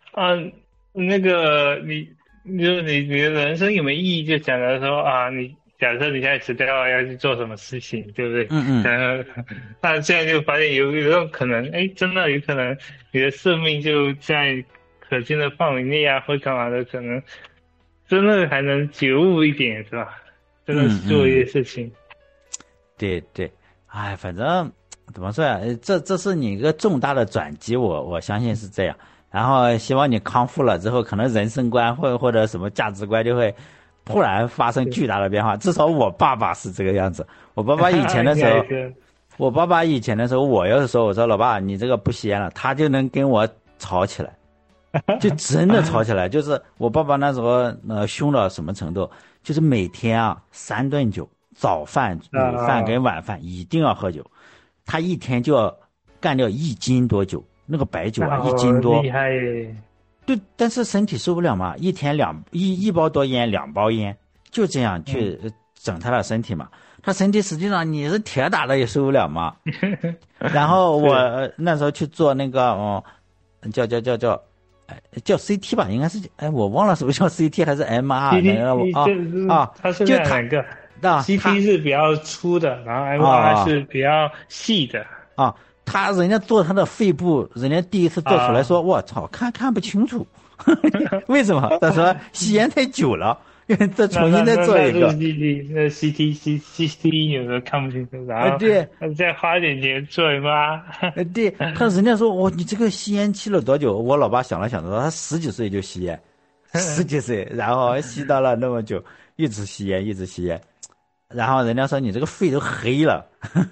那个你的人生有没有意义？就讲的说啊，你假设你现在辞掉了要去做什么事情，对不对？ 嗯嗯， 可能，那现在就发现有种可能，哎，真的有可能你的生命就在可见的范围内啊，或干嘛的，可能真的还能觉悟一点，是吧？真的嗯是做一些嗯， 事情。 对对，哎，反正怎么说呀？这是你一个重大的转机，我相信是这样。然后希望你康复了之后，可能人生观或者什么价值观就会突然发生对， 巨大的变化。至少我爸爸是这个样子。我爸爸以前的应时候， 该是， 我爸爸以前的时候，我要是说我说老爸你这个不吸烟了，他就能跟我吵起来。就真的吵起来，就是我爸爸那时候凶到什么程度，就是每天啊3顿酒，早饭、午饭啊跟晚饭一定要喝酒，他一天就要干掉1斤多酒，那个白酒啊那一斤多， 好厉害耶！ 对，但是身体受不了嘛，一天一包多烟2包烟，就这样嗯， 去整他的身体嘛，他身体实际上你是铁打的也受不了嘛，然后我是那时候去做那个叫叫 CT 吧，应该是我忘了是不是叫 CT 还是 MR 那个 ，CT 就是啊， 它是就他两个他 ，CT 是比较粗的，然后 MR 啊是比较细的啊，人家做他的肺部，人家第一次做出来说， 啊。 我操，看不清楚，为什么？他说吸烟太久了，再那重新再做那就是一个。 CT，那 CT 有的看不清楚，然后对， 再花点钱做一嘛。 对，人家说你这个吸烟吸了多久？我老爸想了想说，他10几岁就吸烟，十几岁，然后吸到了那么久，一直吸烟，一直吸烟，然后人家说你这个肺都黑了，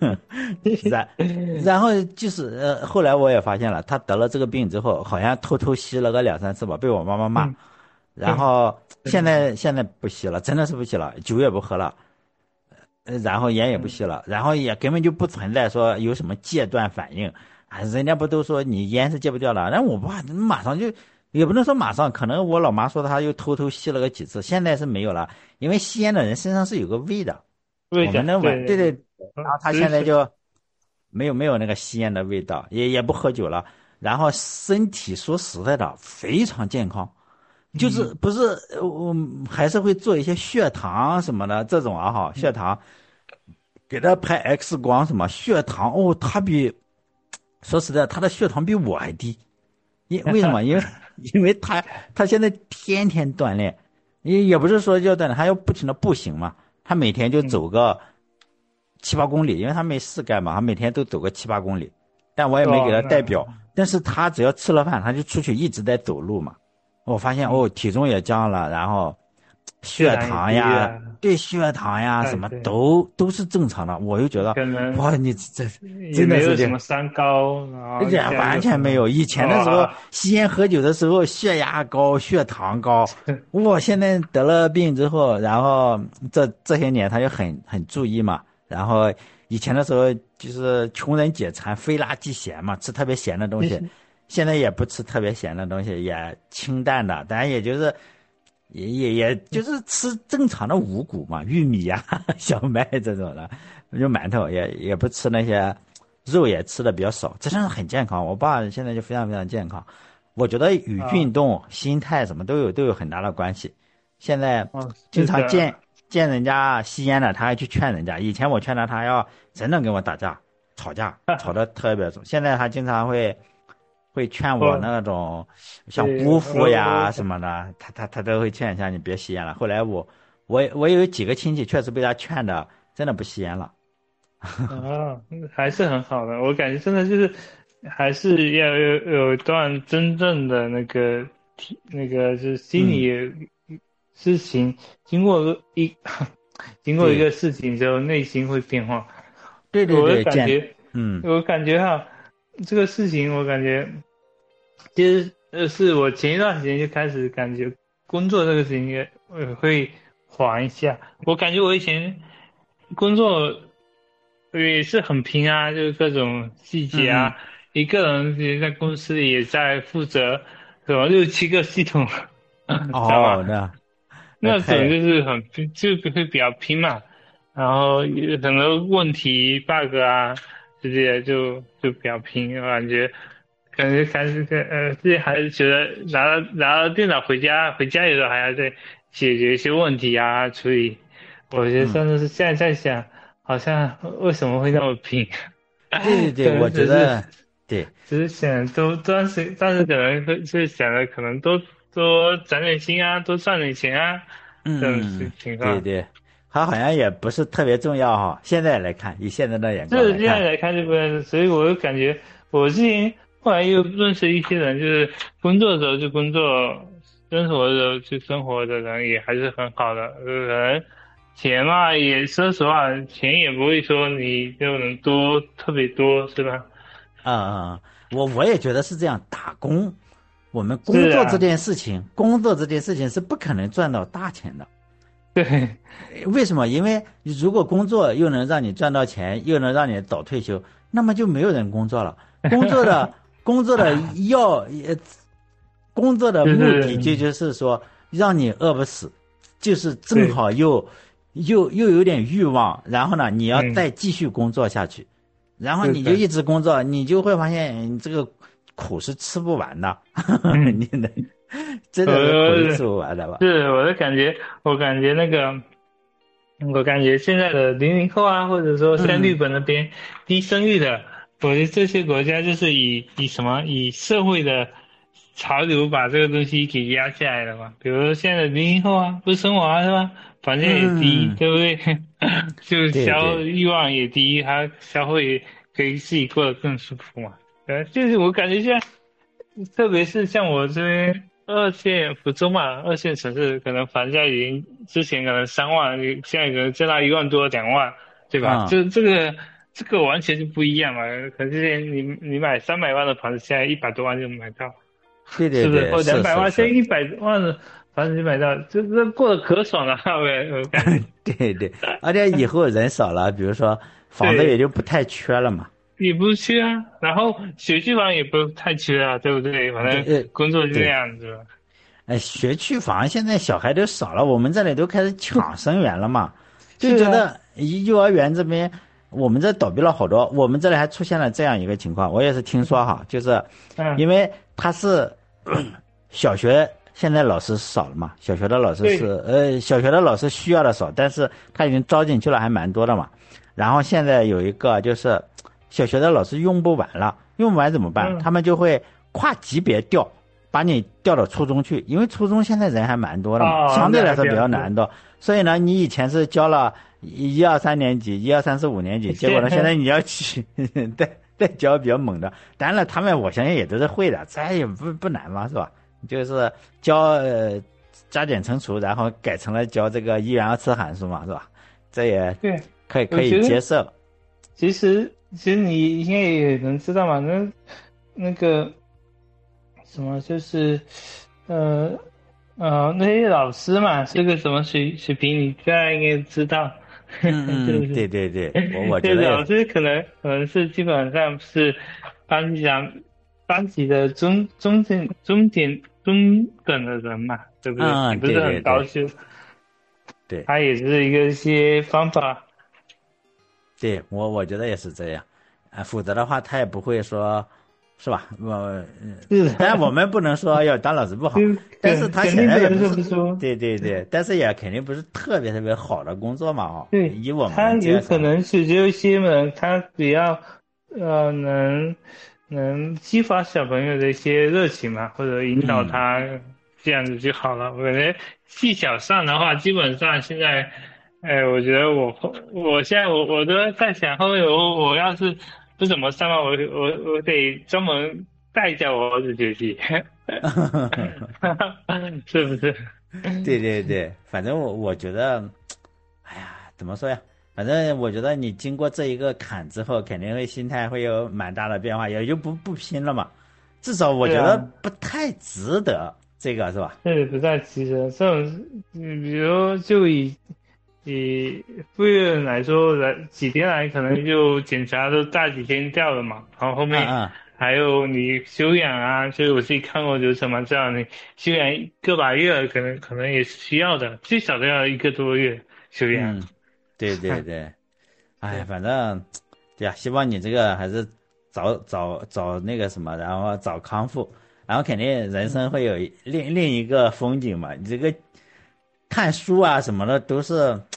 然后就是后来我也发现了，他得了这个病之后，好像偷偷吸了个2、3次吧，被我妈妈骂， 嗯然嗯， 后现嗯在现在不吸了，真的是不吸了，酒也不喝了，然后烟也不吸嗯了，然后也根本就不存在说有什么戒断反应啊，人家不都说你烟是戒不掉了，那我爸马上就，也不能说马上，可能我老妈说他又偷偷吸了个几次，现在是没有了，因为吸烟的人身上是有个味的， 味道， 我们能闻，对对， 对对对， 然后他只是现在就没有那个吸烟的味道，也不喝酒了，然后身体说实在的非常健康。就是嗯不是还是会做一些血糖什么的这种啊哈，血嗯糖给他拍 X 光什么血糖哦，说实在，他的血糖比我还低，为什么？因为他现在天天锻炼，也不是说要锻炼，他要不停的步行嘛，他每天就嗯， 走个7、8公里，因为他没事干嘛，他每天都走个7、8公里，但我也没给哇， 他带表， 那但是他只要吃了饭，他就出去一直在走路嘛。我发现嗯， 体重也降了，然后血血糖也糖呀， 低了， 对血糖呀什么哎对， 都是正常的。我就觉得， 可能哇，你这也没有真的是这， 什么三高，然后这现在完就什么， 全没有。以前的时候哇， 吸烟喝酒的时候，血压高、血糖高。我现在得了病之后，然后这些年他就很注意嘛。然后以前的时候就是穷人解馋，非辣即咸嘛，吃特别咸的东西。现在也不吃特别咸的东西，也清淡的，当然也就是也就是吃正常的五谷嘛，玉米呀、小麦这种的，就馒头也不吃那些肉，也吃的比较少，这真是很健康。我爸现在就非常非常健康，我觉得与啊， 运动、心态什么都有很大的关系。现在哦， 经是的， 常见人家吸烟的，他还去劝人家。以前我劝他，他要真的跟我打架、吵架，吵得特别重。现在他经常会劝我我那种像对姑父我呀什么的，他都会劝一下你别吸烟了。后来我有几个亲戚确实被他劝的，真的不吸烟了。 啊，还是很好的。我感觉真的就是，还是要有一段真正的那个就是心嗯， 理事情，经过一经过一对个事情之后，内心会变化。 对对我的对，嗯我感觉哈，这个事情我感觉，其实是我前一段时间就开始感觉工作这个事情也会缓一下。我感觉我以前工作也是很拼啊，就是各种细节嗯嗯， 啊，一个人也在公司里也在负责什么6、7个系统，知道哦， 吧？ 那那种太就是很拼，就会比较拼嘛。然后有很多问题 bug 啊这些就比较拼，我感觉开始自己还是觉得拿了电脑回家有时候还要再解决一些问题啊，处理。 我觉得真的是现在在想，好像为什么会那么拼？ 对对对， 可能我觉得对， 只是想多但是可能会是想着可能多攒点心啊，多赚点钱啊，这种情况。 对对，它好像也不是特别重要哈。现在来看，以现在的眼光这来看， 现在来看就不认识，所以我就感觉我之前后来又认识一些人，就是工作的时候就工作，生活的时候就生活的人也还是很好的，可能钱嘛也说实话，钱也不会说你就能多特别多，是吧？ 我也觉得是这样。打工，我们工作这是啊， 件事情，工作这件事情是不可能赚到大钱的。 对， 为什么？因为如果工作又能让你赚到钱，又能让你早退休，那么就没有人工作了。工作的工作的要工作的就目的是就是说让你饿不死，就是正对， 好又有点欲望，然后呢，你要嗯， 再继续工作下去，然后是的， 你就一直工作，你就会发现你这个苦是吃不完的， 嗯， 你的真的是苦是呃， 吃不完的吧？ 是我的感觉，我感觉那个。我感觉现在的00后啊，或者说像日嗯本那边低生育的，我觉得这些国家就是以什么以社会的潮流把这个东西给压下来了嘛。比如说现在的00后啊，不生娃是吧？房价也低， 嗯， 对不对？就对对。 欲望也低，他消费可以自己过得更舒服嘛。就是我感觉现在。特别是像我这边二线福州嘛，二线城市可能房价已经之前可能3万，现在可能降到1万多2万，对吧？ 嗯， 这个完全是不一样嘛。可能之前你买300万的房子，现在100多万就买到， 对对是不是？ 对， 或是 200万，现在是是， 100万的房子就买到，这过得可爽了，我感觉。 对对，而且以后人少了，比如说房子也对， 就不太缺了嘛。 也不缺啊，然后学区房也不太缺啊，对不对？反正对工作就这对， 样子。 学区房现在小孩都少了，我们这里都开始抢生源了嘛，就是啊， 觉得幼儿园这边我们这倒闭了好多，我们这里还出现了这样一个情况，我也是听说哈，就是嗯， 因为他是小学现在老师少了嘛，小学的老师是对。 小学的老师需要的少，但是他已经招进去了，还蛮多的嘛。然后现在有一个就是小学的老师用不完了，用不完怎么办？ 嗯， 他们就会跨级别调，把你调到初中去，因为初中现在人还蛮多的嘛， 哦，那还相对来说比这样子， 较难的。所以呢，你以前是教了1、2、3年级、1、2、3、4、5年级，结果呢，现在你要去再教比较猛的。当然了，他们我相信也都是会的，这也不难嘛，是吧？就是教加减乘除，然后改成了教这个一元二次函数嘛，是吧？这也对， 可以我觉得接受。 其实你应该也能知道嘛，那个什么就是呃那些老师嘛，是个什么水平，你大概应该知道，是不是？ 对对对，我觉这得也是。 老师可能是基本上是班级的中等的人嘛，对不对？也不是对对对很高修， 对他也是一些方法。 对，我觉得也是这样，否则的话他也不会说，是吧？ 是当然我的， 们不能说要当老师不好，但是他肯显定不能这然也不是， 么说。 对对对，但是也肯定不是特别特别好的工作嘛， 对， 以我他们这个想法。 有可能是只有一些人，他比较能激发小朋友的一些热情嘛，或者引导嗯。 他这样子就好了。我感觉技巧上的话，基本上现在，我觉得我现在我都在想，后面我要是不怎么上班，我得专门带一下我儿子学习，是不是？ 对对对，反正我觉得，哎呀，怎么说呀？反正我觉得你经过这一个坎之后，肯定会心态会有蛮大的变化，也就不拼了嘛。至少我觉得对啊。 不太值得，这个是吧？ 这不在其实这种，比如就以副业人来说，几天来可能就检查都大几天掉了嘛，然后后面嗯嗯还有你休养啊，就是我自己看过流程嘛，这样你休养个把月，可能也是需要的，最少都要1个多月休养。 嗯，对对对，哎， 对， 反正对呀，希望你这个还是早那个什么，然后早康复，然后肯定人嗯， 生会有另一个风景嘛。你这个看书啊什么的都是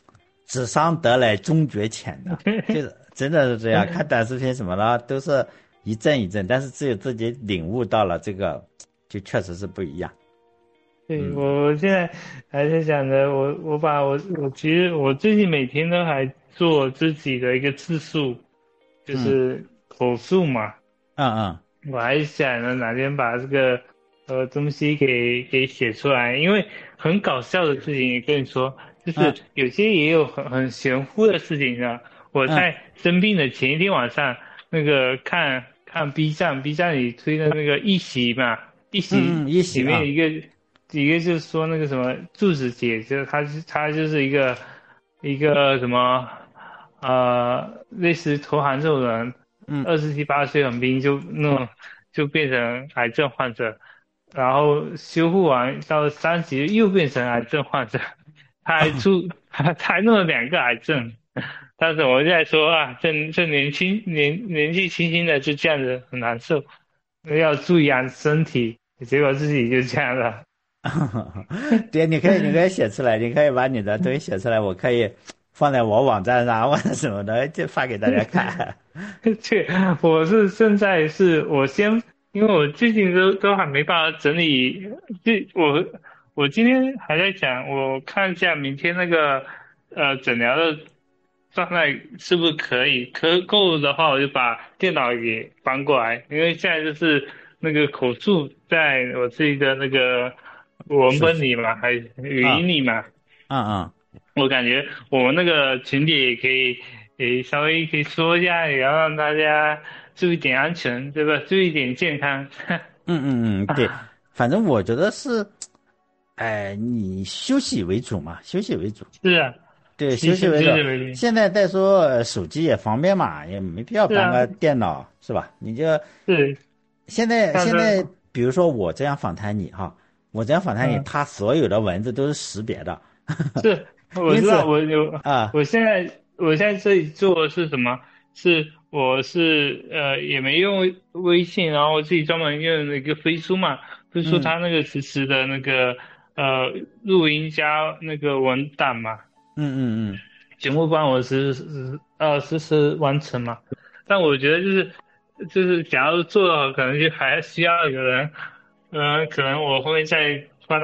智商得来终觉浅的，就是真的是这样。看短视频什么的都是一阵一阵，但是只有自己领悟到了这个，就确实是不一样。 对，我现在还是想着我其实我最近每天都还做自己的一个字数，就是口述嘛。我还想着哪天把这个东西给写出来，因为很搞笑的事情也跟你说，就是有些也有很玄乎的事情呢。我在生病的前一天晚上，那个看 B 站里推的那个一席嘛，一席里面一个就是说那个什么柱子姐，就是她就是一个什么类似投降这种人，27、28岁很病就变成癌症患者，然后修复完到30又变成癌症患者，他还弄了2个癌症。但是我就在说啊，这年纪轻轻的就这样子很难受，要注意啊身体，结果自己就这样了。 对，你可以写出来，你可以把你的东西写出来，我可以放在我网站上或者什么的，就发给大家看。 对，我是现在是我先，因为我最近都还没办法整理，我今天还在想，我看一下明天那个诊疗的状态是不是可以，够的话我就把电脑给搬过来，因为现在就是那个口述在我自己的那个文本里嘛，还语音里嘛。我感觉我们那个群里也可以稍微可以说一下，也要让大家注意点安全，对吧？注意点健康。 对，反正我觉得是，你休息为主嘛，休息为主。 是啊。 对，休息为主。现在再说手机也方便嘛，也没必要搬个电脑，是吧？你就现在比如说我这样访谈你哈，我这样访谈你，它所有的文字都是识别的。 是，我知道，我现在这里做的是什么？我是也没用微信，然后我自己专门用那个飞书嘛，飞书它那个实时的那个录音加那个文档嘛。节目帮我实时完成嘛。但我觉得就是假如做的好，可能就还需要有人，可能我会再放到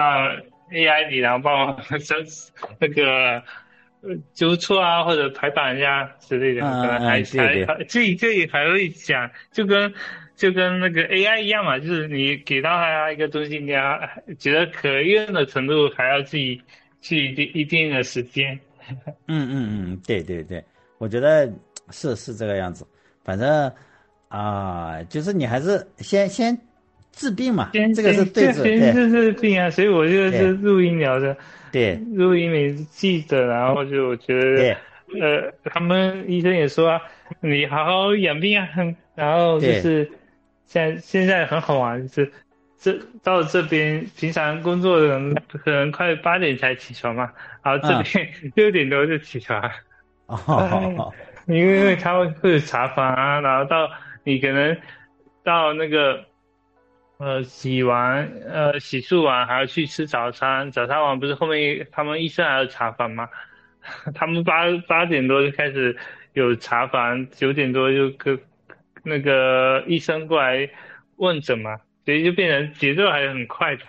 AI 里，然后帮我那个纠错啊，或者排版一下之类的，可能还这里还会讲，就跟那个 AI 一样嘛，就是你给到他一个东西，你要觉得可用的程度，还要自己去一定的时间。 对，我觉得是这个样子。反正就是你还是先治病嘛，这个是对治， 先治病啊，所以我就是录音聊的， 对， 录音没记着，然后就我觉得，他们医生也说啊，你好好养病啊，然后就是现在很好玩，就是到这边平常工作的人可能快8点才起床嘛，然后这边6点多就起床，因为他会有查房啊，然后到你可能到那个洗漱完还要去吃早餐，早餐完不是后面他们医生还要查房吗？他们八点多就开始有查房，9点多就那个医生过来问诊嘛，所以就变成节奏还是很快的。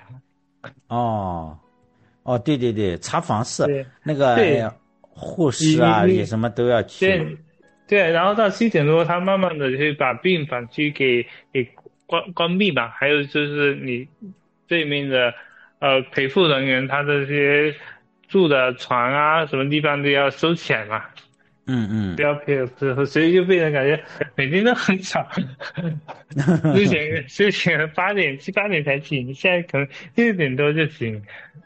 对，查房是那个护士啊，也什么都要去。 对，然后到7点多，他慢慢的就把病房区给关闭吧。还有就是你对面的陪护人员，他的这些住的床啊，什么地方都要收起来嘛。不要配合，所以就变成感觉每天都很吵。之前7、8点才起，现在可能6点多就醒。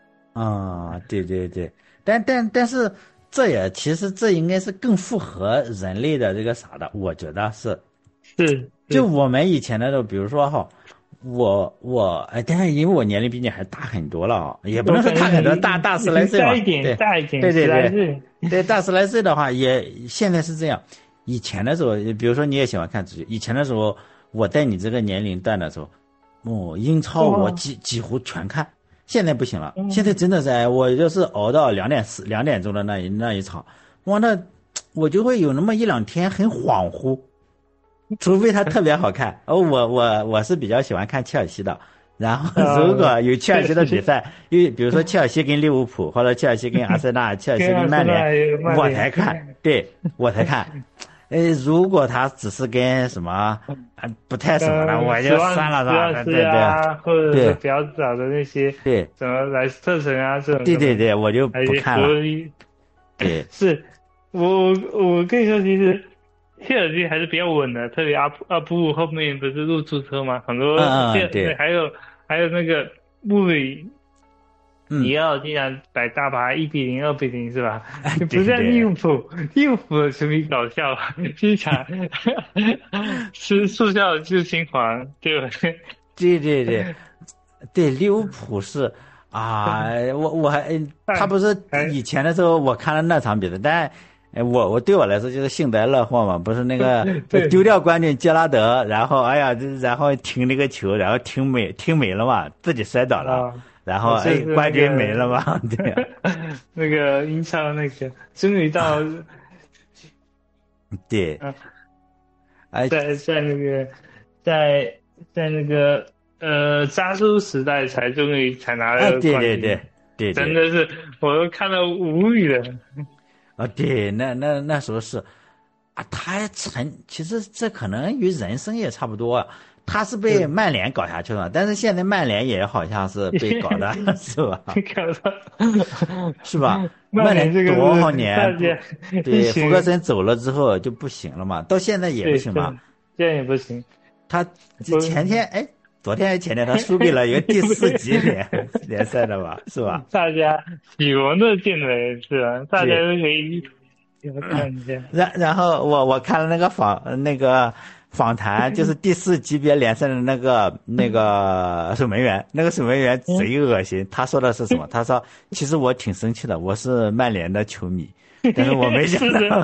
对，但是其实这应该是更符合人类的这个啥的，我觉得是。就我们以前的时候，比如说哈，但是因为我年龄比你还大很多了也不能说大很多，大10来岁嘛， 大一点， 对，大10来岁的话，也现在是这样。以前的时候，比如说你也喜欢看足球，以前的时候，我在你这个年龄段的时候，英超我几乎全看。现在不行了，现在真的是我就是熬到2点钟的那一场， 哇，那我就会有那么一两天很恍惚，除非他特别好看。我是比较喜欢看切尔西的。然后如果有切尔西的比赛，因为比如说切尔西跟利物浦，或者切尔西跟阿森纳，切尔西跟曼联，我才看，对我才看。如果他只是跟什么不太什么的，我就算了吧。对对，或者是比较早的那些， 对， 什么莱斯特城啊这种， 对，我就不看了。对， 是我跟你说，其实切尔西还是比较稳的，特别阿布鲁后面不是入驻车嘛，很多对， 还有那个穆里。尼奥经常摆大牌1-0、2-0是吧？不像利物浦的球迷搞笑，经常吃速效救心黄，对吧？ 对，利物浦是啊，我还他不是以前的时候我看了那场比赛，但我对我来说就是幸灾乐祸嘛，不是那个丢掉冠军杰拉德，然后然后停那个球，然后停没了嘛，自己摔倒了。然后冠军没了嘛？对， 那个英超那个终于到， 对， 在那个扎苏时代终于才拿了冠军， 对， 真的是我都看到无语了。 对，那时候是啊，其实这可能与人生也差不多啊。他是被曼联搞下去了，但是现在曼联也好像是被搞的，是吧？是吧？曼联这个多少年？对，福格森走了之后就不行了嘛，到现在也不行嘛。 现在也不行。 他昨天还前天他输给了一个第4级联赛的吧，是吧？ 大家喜闻乐见的是吧？大家都可以看一下。 然后我看了那个访谈，就是第4级别联赛的那个守门员，那个守门员贼恶心。他说的是什么？他说：“其实我挺生气的，我是曼联的球迷，但是我没想到，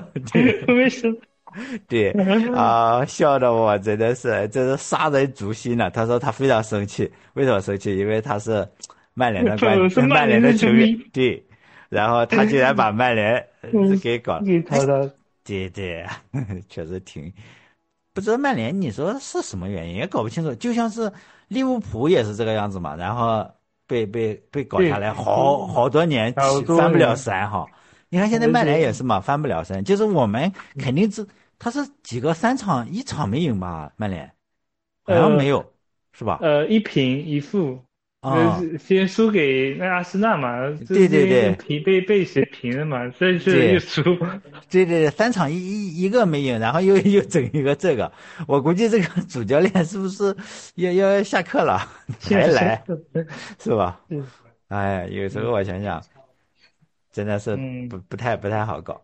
对笑的我真的是，这是杀人诛心了。”他说他非常生气，为什么生气？因为他是曼联的曼联的球迷，对，然后他竟然把曼联给搞了，对，确实挺。不知道曼联，你说是什么原因也搞不清楚，就像是利物浦也是这个样子嘛，然后被搞下来好多年翻不了山哈。你看现在曼联也是嘛，翻不了山，就是我们肯定他是几个3场1场没赢吧？曼联好像没有，是吧 ？1平1负。先输给那阿森纳嘛， 对， 被谁平了嘛，这次又输。 对，3场一个没赢，然后又整一个这个，我估计这个主教练是不是要下课了才来，是吧？哎，有时候我想想，真的是不太好搞。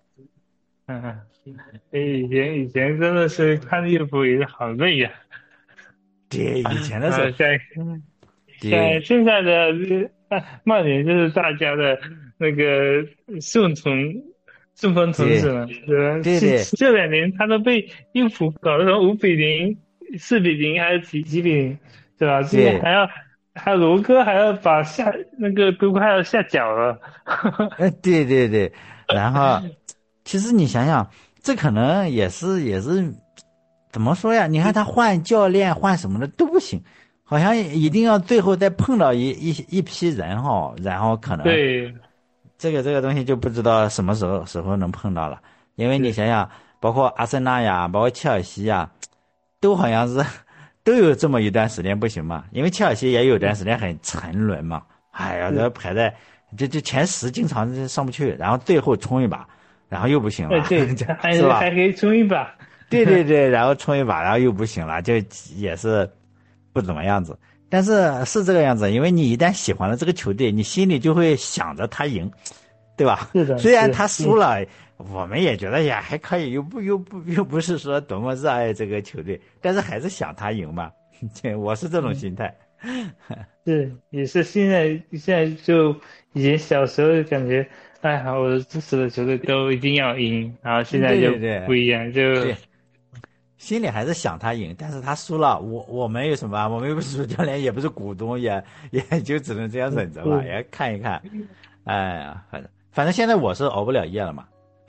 以前真的是看利物浦也是好累呀。 对，以前的时候。 现在的曼联就是大家的那个顺风同志嘛， 对， 这2年他都被利物浦搞得成5-0、4-0还是几比0，对吧？今天还有罗哥还要把那个都快要下脚了。 对，然后其实你想想，这可能也是怎么说呀？你看他换教练换什么的都不行。好像一定要最后再碰到一批人哈，然后可能对这个东西就不知道什么时候能碰到了，因为你想想，包括阿森纳呀，包括切尔西呀，都好像是都有这么一段时间不行嘛，因为切尔西也有段时间很沉沦嘛，哎呀，这排在就前10经常上不去，然后最后冲一把，然后又不行了， 对，是吧？还可以冲一把， 对，然后冲一把，然后又不行了，就也是。不怎么样子，但是这个样子，因为你一旦喜欢了这个球队，你心里就会想着他赢，对吧？ 是的。 虽然他输了，我们也觉得呀还可以，又不是说多么热爱这个球队，但是还是想他赢嘛。我是这种心态。 是，也是现在就以前小时候感觉，哎呀，我支持的球队都一定要赢，然后现在就不一样， 对心里还是想他赢，但是他输了，我们有什么？我们又不是主教练，也不是股东，也就只能这样忍着吧，也看一看。哎呀，反正现在我是熬不了夜了嘛。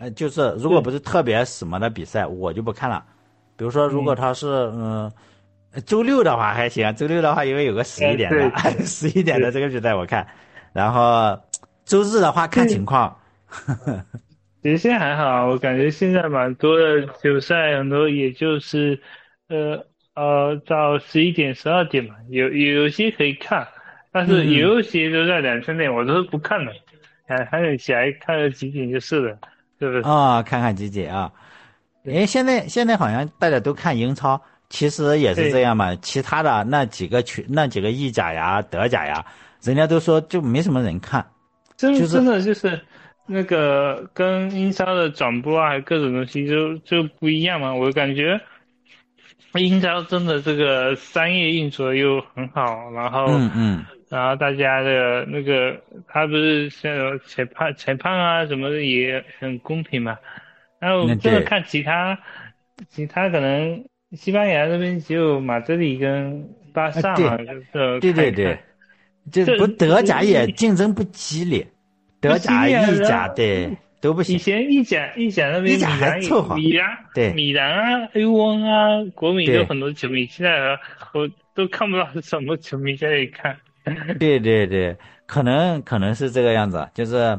就是如果不是特别什么的比赛，我就不看了。比如说，如果他是周六的话还行，周六的话因为有个11点的11点的这个比赛我看，然后周日的话看情况。 其实现在还好，我感觉现在蛮多的球赛，很多也就是到11点、12点嘛，有些可以看，但是有一些都在2、3点，我都是不看的，还得起来看个几点就是了，是不是？ 看看几点啊？因为现在好像大家都看英超，其实也是这样嘛。其他的那几个意甲呀、德甲呀，人家都说就没什么人看。 真的就是那个跟英超的转播啊，还有各种东西就不一样嘛。我感觉英超真的这个商业运作又很好，然后大家的那个他不是像有裁判啊什么的也很公平嘛。然后真的看其他可能西班牙这边只有马德里跟巴萨嘛， 对。这不德甲也竞争不激烈，德甲、意甲对都不行。 以前意甲那边还凑合， 米兰啊、A1啊、国米都很多球迷，现在我都看不到什么球迷在那里看。 对，可能是这个样子，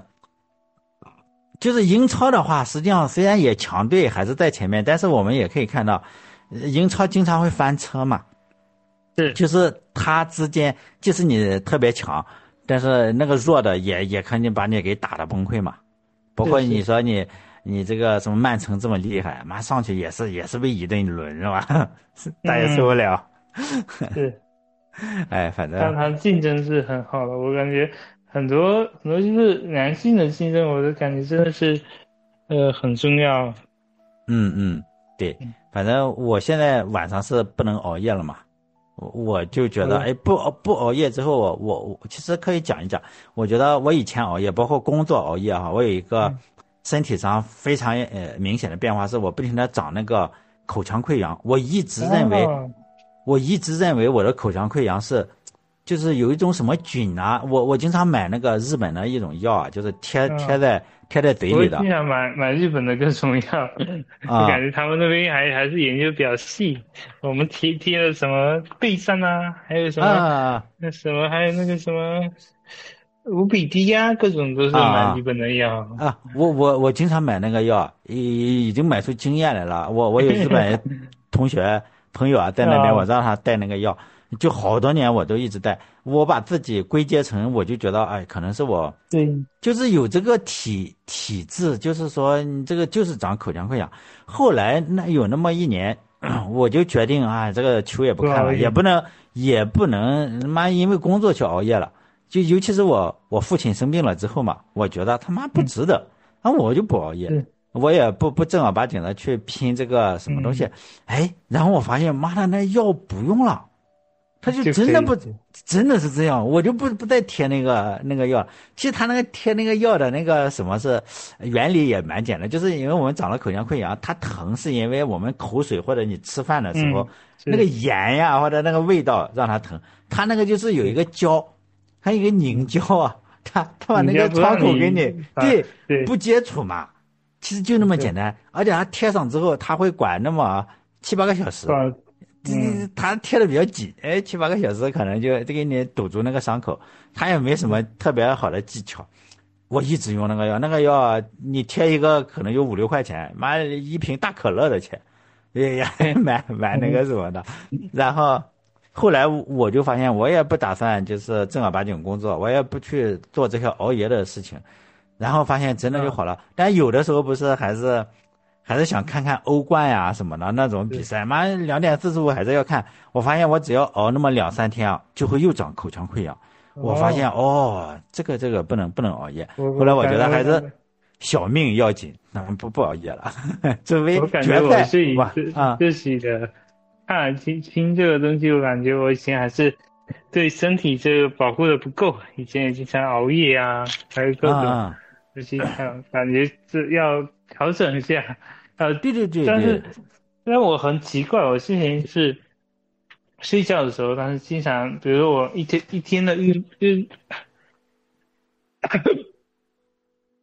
就是英超的话，实际上虽然也强队还是在前面，但是我们也可以看到，英超经常会翻车嘛。就是他之间，即使你特别强，但是那个弱的也肯定把你给打得崩溃嘛。包括你说你这个什么曼城这么厉害，马上去也是被一顿轮是吧？大家受不了。 是， 哎，反正但他竞争是很好的，我感觉很多就是男性的竞争，我的感觉真的是很重要。 对，反正我现在晚上是不能熬夜了嘛。我就觉得，不熬夜之后，我其实可以讲一讲。我觉得我以前熬夜，包括工作熬夜哈，我有一个身体上非常明显的变化，是我不停的长那个口腔溃疡。我一直认为我的口腔溃疡就是有一种什么菌啊，我经常买那个日本的一种药啊，就是贴在嘴里的。 我经常买日本的各种药，我感觉他们那边还是研究比较细。我们贴了什么贝善啊，还有什么还有那个什么五比滴啊，各种都是买日本的药我经常买那个药，已经买出经验来了。我有日本同学朋友啊，在那边我让他带那个药。就好多年我都一直带，我把自己归结成，我就觉得，可能是我，就是有这个体质，就是说你这个就是长口腔溃疡。后来有那么一年，我就决定这个球也不看了，也不能他妈因为工作去熬夜了。就尤其是我父亲生病了之后嘛，我觉得他妈不值得，我就不熬夜，我也不正儿八经的去拼这个什么东西。然后我发现妈的那药不用了。他就真的是这样，我就不再贴那个药。其实他那个贴那个药的那个什么是原理也蛮简单，就是因为我们长了口腔溃疡，它疼是因为我们口水或者你吃饭的时候那个盐呀或者那个味道让它疼。它那个就是有一个胶，还有一个凝胶啊，它把那个窗口给你不接触嘛，其实就那么简单。而且它贴上之后，它会管那么7-8个小时。他贴的比较紧，7-8个小时可能就给你堵住那个伤口，他也没什么特别好的技巧。我一直用那个药你贴一个可能有5-6块钱，妈一瓶大可乐的钱，买那个什么的。然后后来我就发现，我也不打算就是正儿八经工作，我也不去做这些熬夜的事情，然后发现真的就好了。但有的时候不是还是想看看欧冠呀什么的那种比赛，妈2:45还是要看。我发现我只要熬那么2-3天就会又长口腔溃疡。我发现这个不能熬夜。后来我觉得还是小命要紧，那不熬夜了。作为我感觉我是以自己的看听这个东西，我感觉我以前还是对身体这个保护的不够，以前也经常熬夜啊，还有各种这些感觉是要调整一下。 对。 但我很奇怪，我之前是睡觉的时候，但是经常，比如说我一天的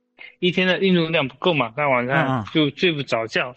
一天的运动量不够嘛，到晚上就睡不着觉。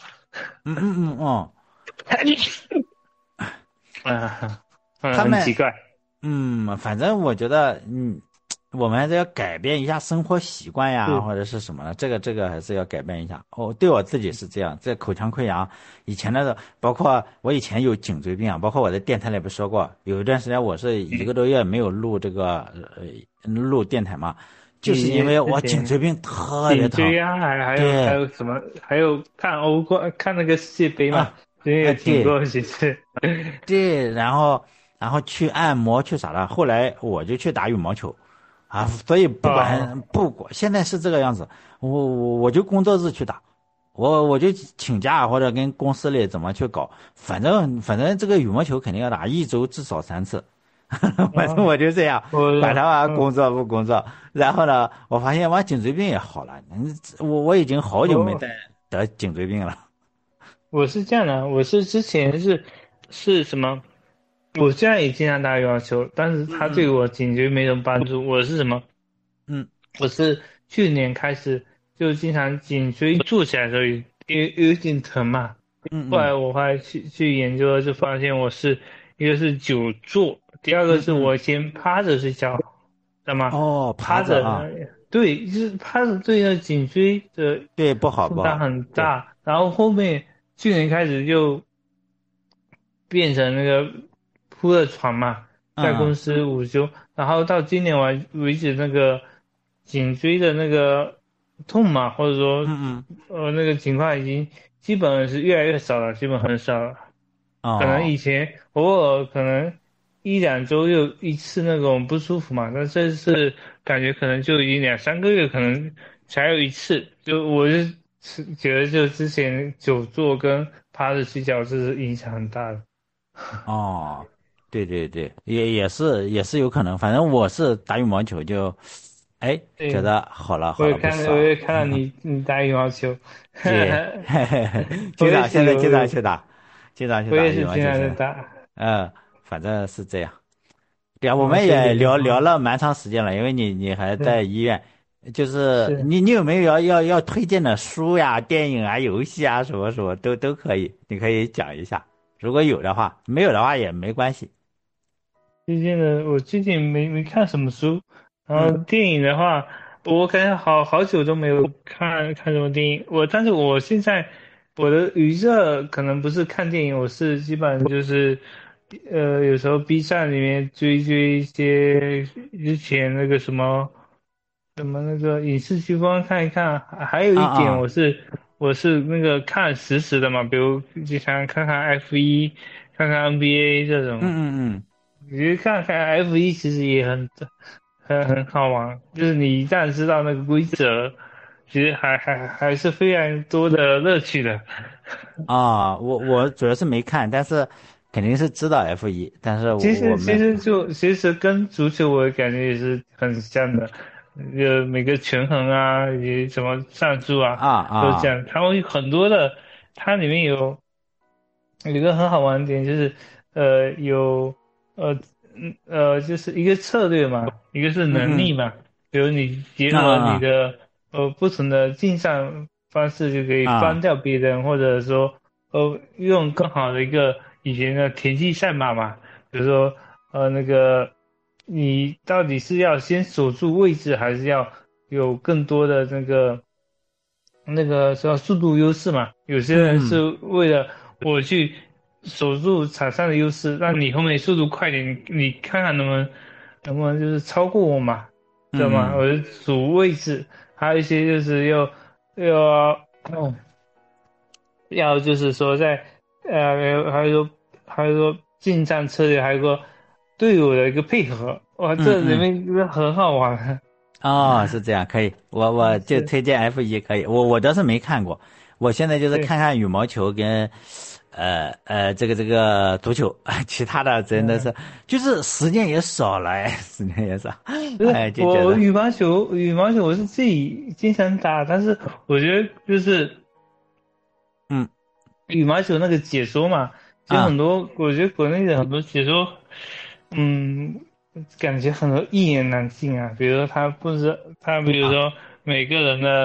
很奇怪。 反正我觉得，我们还是要改变一下生活习惯呀，或者是什么的，这个还是要改变一下。对我自己是这样，这口腔溃疡以前的，包括我以前有颈椎病啊，包括我在电台里不说过，有一段时间我是1个多月没有录这个录电台嘛，就是因为我颈椎病特别疼。 颈椎啊，还有什么？还有看那个世界杯嘛，也挺过几次。 对，然后去按摩去啥的，后来我就去打羽毛球。所以不管现在是这个样子，我就工作日去打，我就请假或者跟公司里怎么去搞，反正这个羽毛球肯定要打，1周至少3次，反正我就这样，管他工作不工作。然后呢，我发现我颈椎病也好了，我已经好久没再得颈椎病了。 我是这样的，我是之前是什么？我现在也经常打羽毛球，但是它对我颈椎没什么帮助。我是什么？我是去年开始就经常颈椎坐起来的时候有点疼嘛。后来我去研究了，就发现一个是久坐，第二个是我先趴着睡觉，知道吗？ 趴着对，就是趴着对那颈椎的对不好负担很大。然后后面去年开始就变成那个铺的床嘛，在公司午休，然后到今年为止，那个颈椎的那个痛嘛，或者说那个情况已经基本是越来越少了，基本很少了。可能以前偶尔可能1、2周有一次那种不舒服嘛，但这次感觉可能就已经2、3个月可能才有一次。就我是觉得就之前久坐跟趴着睡觉这是影响很大的。 对，也是有可能。反正我是打羽毛球就，觉得好了不少。 我也看到你打羽毛球， 对，现在经常去打羽毛球。 我也是经常在打。 反正是这样。对啊，我们也聊了蛮长时间了，因为你还在医院，就是你有没有要推荐的书呀、电影啊、游戏啊什么什么都可以，你可以讲一下。如果有的话，没有的话也没关系。 我最近没看什么书，然后电影的话，我感觉好久都没有看什么电影。但是我现在我的娱乐可能不是看电影，我是基本上就是有时候 B 站里面追一些之前那个什么那个影视剧光看一看。还有一点我是那个看实时的嘛，比如经常看看 F1，看看 NBA 这种。你去看看 F1，其实也很好玩，就是你一旦知道那个规则，其实还是非常多的乐趣的。 我主要是没看，但是肯定是知道 F1，但是其实跟足球我感觉也是很像的，每个权衡啊，以及什么战术都这样。它会很多的，它里面有一个很好玩的点，就是就是一个策略嘛，一个是能力嘛。比如你结合你的不同的竞赛方式，就可以翻掉别人，或者说用更好的一个以前的田忌赛马嘛。比如说那个你到底是要先守住位置，还是要有更多的那个叫速度优势嘛？有些人是为了我去守住场上的优势，让你后面速度快点，你看看能不能就是超过我嘛，知道吗？我的主位置，还有一些就是要就是说还有说近战策略，还有个队友的一个配合，哇，这里面很好玩。 是这样，可以，我就推荐 F1，可以，我倒是没看过，我现在就是看看羽毛球跟这个足球，其他的真的是就是时间也少了，时间也少。就觉得我羽毛球我是自己经常打，但是我觉得就是羽毛球那个解说嘛，就很多我觉得国内的很多解说感觉很多一言难尽啊。比如说比如说每个人的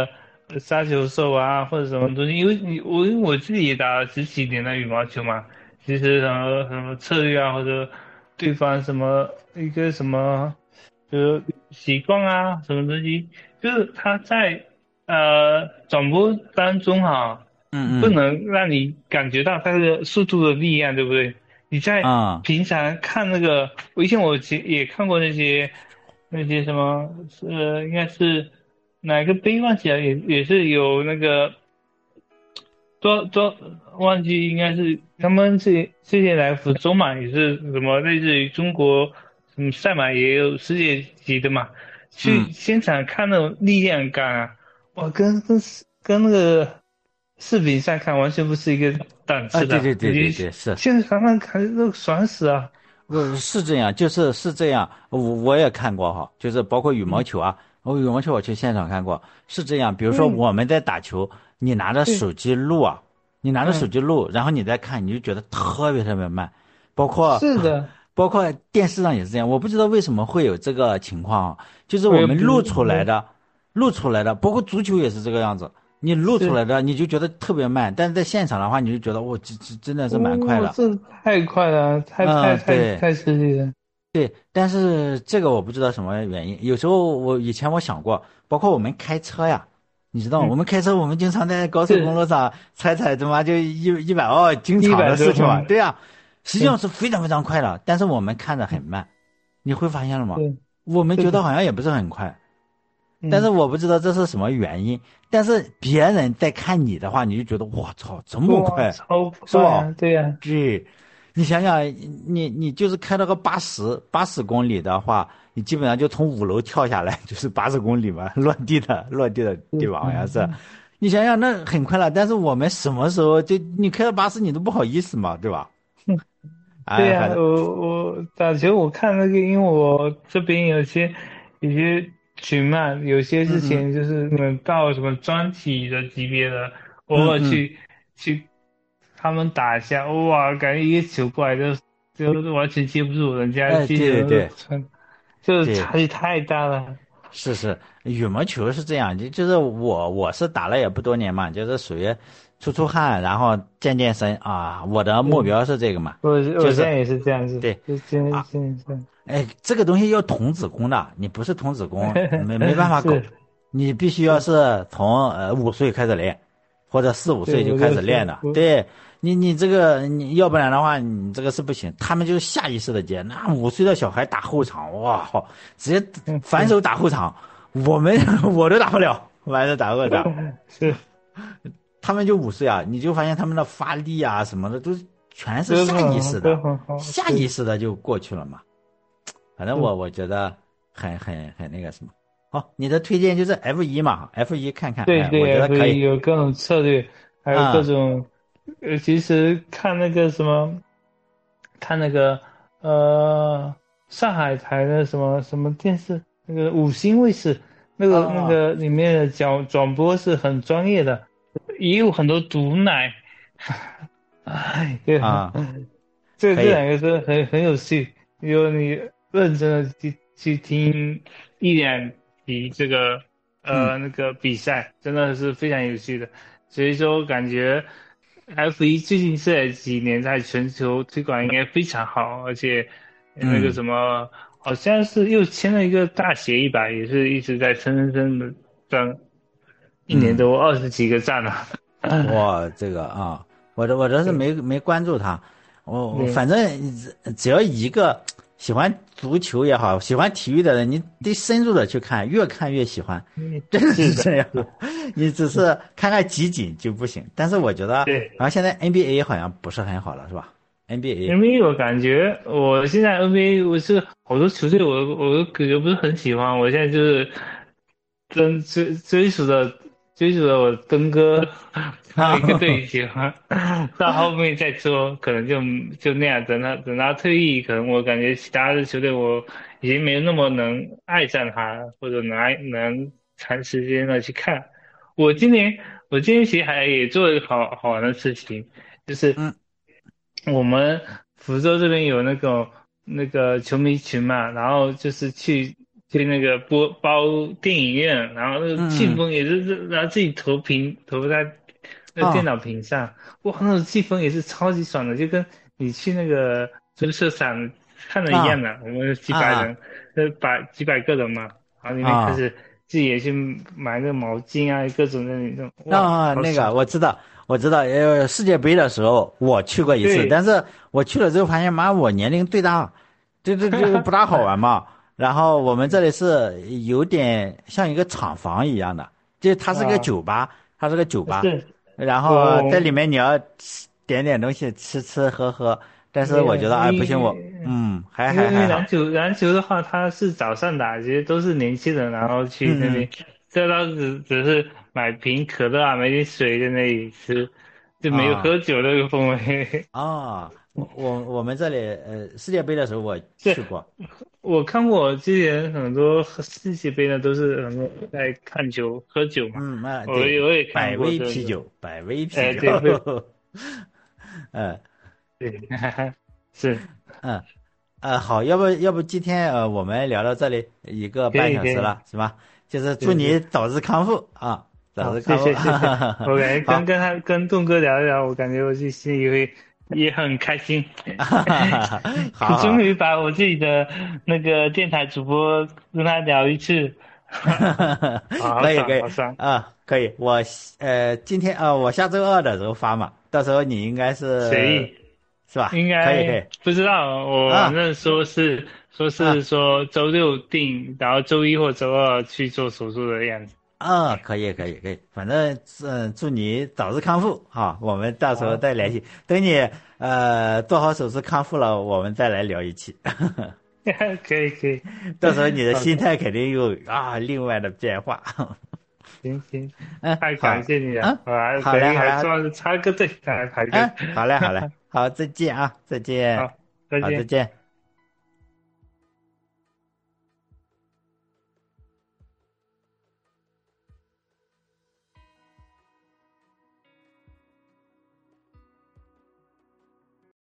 杀球手啊，或者什么东西，因为我自己也打了十几年的羽毛球嘛，其实什么策略啊，或者对方什么一个什么，就是习惯啊，什么东西，就是他在转播当中哈，不嗯能让你感觉到他的速度的力量，对不对？你在嗯平常看那个，以前我也看过那些什么，应该是哪个杯忘记了，也是有那个多忘记，应该是他们这些来福州嘛，也是什么类似于中国赛马也有世界级的嘛，去嗯现场看那种力量感啊，哇，跟那个视频上看完全不是一个档次对的， 对对对你对，是。 现在看都爽死啊！ 是这样，是这样，我也看过哈，就是包括羽毛球啊，羽毛球我去现场看过，是这样。比如说对我们在打球，你拿着对， 手机录啊，你拿着手嗯， 机录，然后你再看，你就觉得特别特别慢，包括是的， 包括电视上也是这样。我不知道为什么会有这个情况啊，就是我我也不们录出我来的，录出来的，包括足球也是这个样子，你录出是。 来的你就觉得特别慢，但是在现场的话，你就觉得这真的是蛮快哦， 的。 这太快了，太太嗯，对。 太太刺激了。 对，但是这个我不知道什么原因。有时候以前我想过，包括我们开车呀，你知道吗？ 嗯， 我们开车，我们经常在高速公是路上踩他妈就100哦，经一常百多分。 的事情嘛。对呀，实际上对是非常非常快的，但是我们看着很慢。你会发现了吗？ 对， 我们觉得是的， 好像也不是很快，但是嗯， 我不知道这是什么原因。但是别人在看你的话，你就觉得我操，这么哇， 快， 超是吧？ 快啊！对呀， 对，你想想，你就是开了个八十公里的话，你基本上就从5楼跳下来，就是80公里嘛，落地的地是， 方好像是。你想想，那很快了，但是我们什么时候就你开到80，你都不好意思嘛，对吧？哎， 对呀， 反正我打球，我看那个，因为我这边有些群嘛，有些之嗯前就是能到什么专体的级别的，偶尔嗯嗯， 去他们打一下，哇，感觉一个球过来就完全接不住，人家哎， 接球那个对对对传，就是对。 差距太大了。 是，羽毛球是这样，就是我是打了也不多年嘛，就是属于出汗，然后健身啊。我的目对， 标是这个嘛， 我就是现在也是这样子， 对就健啊， 健身， 哎，这个东西要童子功的，你不是童子功没办法搞， 是你必须要是， 是从5岁开始练，或者4、5岁对， 就我就开始练的。 是我， 对你这个你要不然的话，你这个是不行。他们就是下意识的接，那5岁的小孩打后场，哇，好，直接反对， 手打后场。我们我都打不了，完了打二场， 是， 他们就5岁啊，你就发现他们的发力啊什么的都全是下意识都的， 很好， 下意是识的就过去了嘛。反正是， 我觉得很那个什么。好，你的推荐就是 F1嘛，F1看看，哎，我觉对对，所得可以。 以有各种策略，还有各啊、 种，其实看那个什么，看那个上海台的什么什么电视，那个五星卫视，那啊个里面的转播是很专业的，也有很多毒奶，哎，对啊， 啊，可以， 这两个真的很有趣，如果你认真的去听一两集这个嗯那个比赛，真的是非常有趣的。所以说，感觉 F1最近这几年在全球推广应该非常好，而且那个嗯什么，好像是又签了一个大协议吧，也是一直在蹭的赚，一年嗯。 都20几个赞了。 哇，这个啊，我这是对没关注他，我对反正只要一个喜欢足球也好，喜欢体育的人，你得深入的去看，越看越喜欢，真的是的， 是这样。 是， 你只是看看集锦就不行。但是我觉得， 对。 好像现在 NBA 好像不是很好了，是吧？NBA， NBA 我感觉我现在 NBA 我是好多球队我都感觉不是很喜欢，我现在就是追逐着我登哥，还有一个队喜欢，到后面再说，可能就那样，等他退役，可能我感觉其他的球队我已经没有那么能爱上他，或者能长时间的去看。我今年我今天其实也做了一个好玩的事情，就是嗯我们福州这边有那个球迷群嘛，然后就是去去那个包电影院，然后那个气氛也是，然后自己投在那个电脑屏上，哇，那种气氛也是超级爽的，就跟你去那个足球场看的一样的。我们几百人，几百个人嘛，然后里面开始自己也去买那个毛巾啊，各种的那种，哇， 那个我知道，世界杯的时候我去过一次， 对但是我去了之后发现，妈，我年龄最大，这不大好玩嘛。然后我们这里是有点像一个厂房一样的，就它是个酒吧， 是， 然后在里面你要点东西吃喝，但是我觉得不行， 因为篮球的话，它是早上打，其实都是年轻人，然后去那边，这倒只是买瓶可乐啊，买点水在那里吃，就没有喝酒那个氛围。 我们这里世界杯的时候我去过。 我看过之前很多世界杯的都是很多在看球喝酒嘛，我也看过百威啤酒， 对， 嗯， 对，是， 好，要不今天我们聊到这里1个半小时了，是吧？就是祝你早日康复啊，早日康复。 谢谢。我感觉跟栋哥聊一聊，我感觉我自己心里也很开心。 好， 终于把我自己的那个电台主播跟他聊一次。 可以可以，我今天我下周2的时候发嘛，到时候你应该是随意是吧？ 应该可以， 不知道，我反正说周六定，然后周一或周二去做手术的样子。 可以，反正祝你早日康复啊！我们到时候再联系，等你做好手术康复了，我们再来聊一期。 可以， 到时候你的心态肯定有另外的变化。 行，太感谢你了， 好嘞， 插个队来排队。 好嘞，好，再见啊，再见， 好，再见。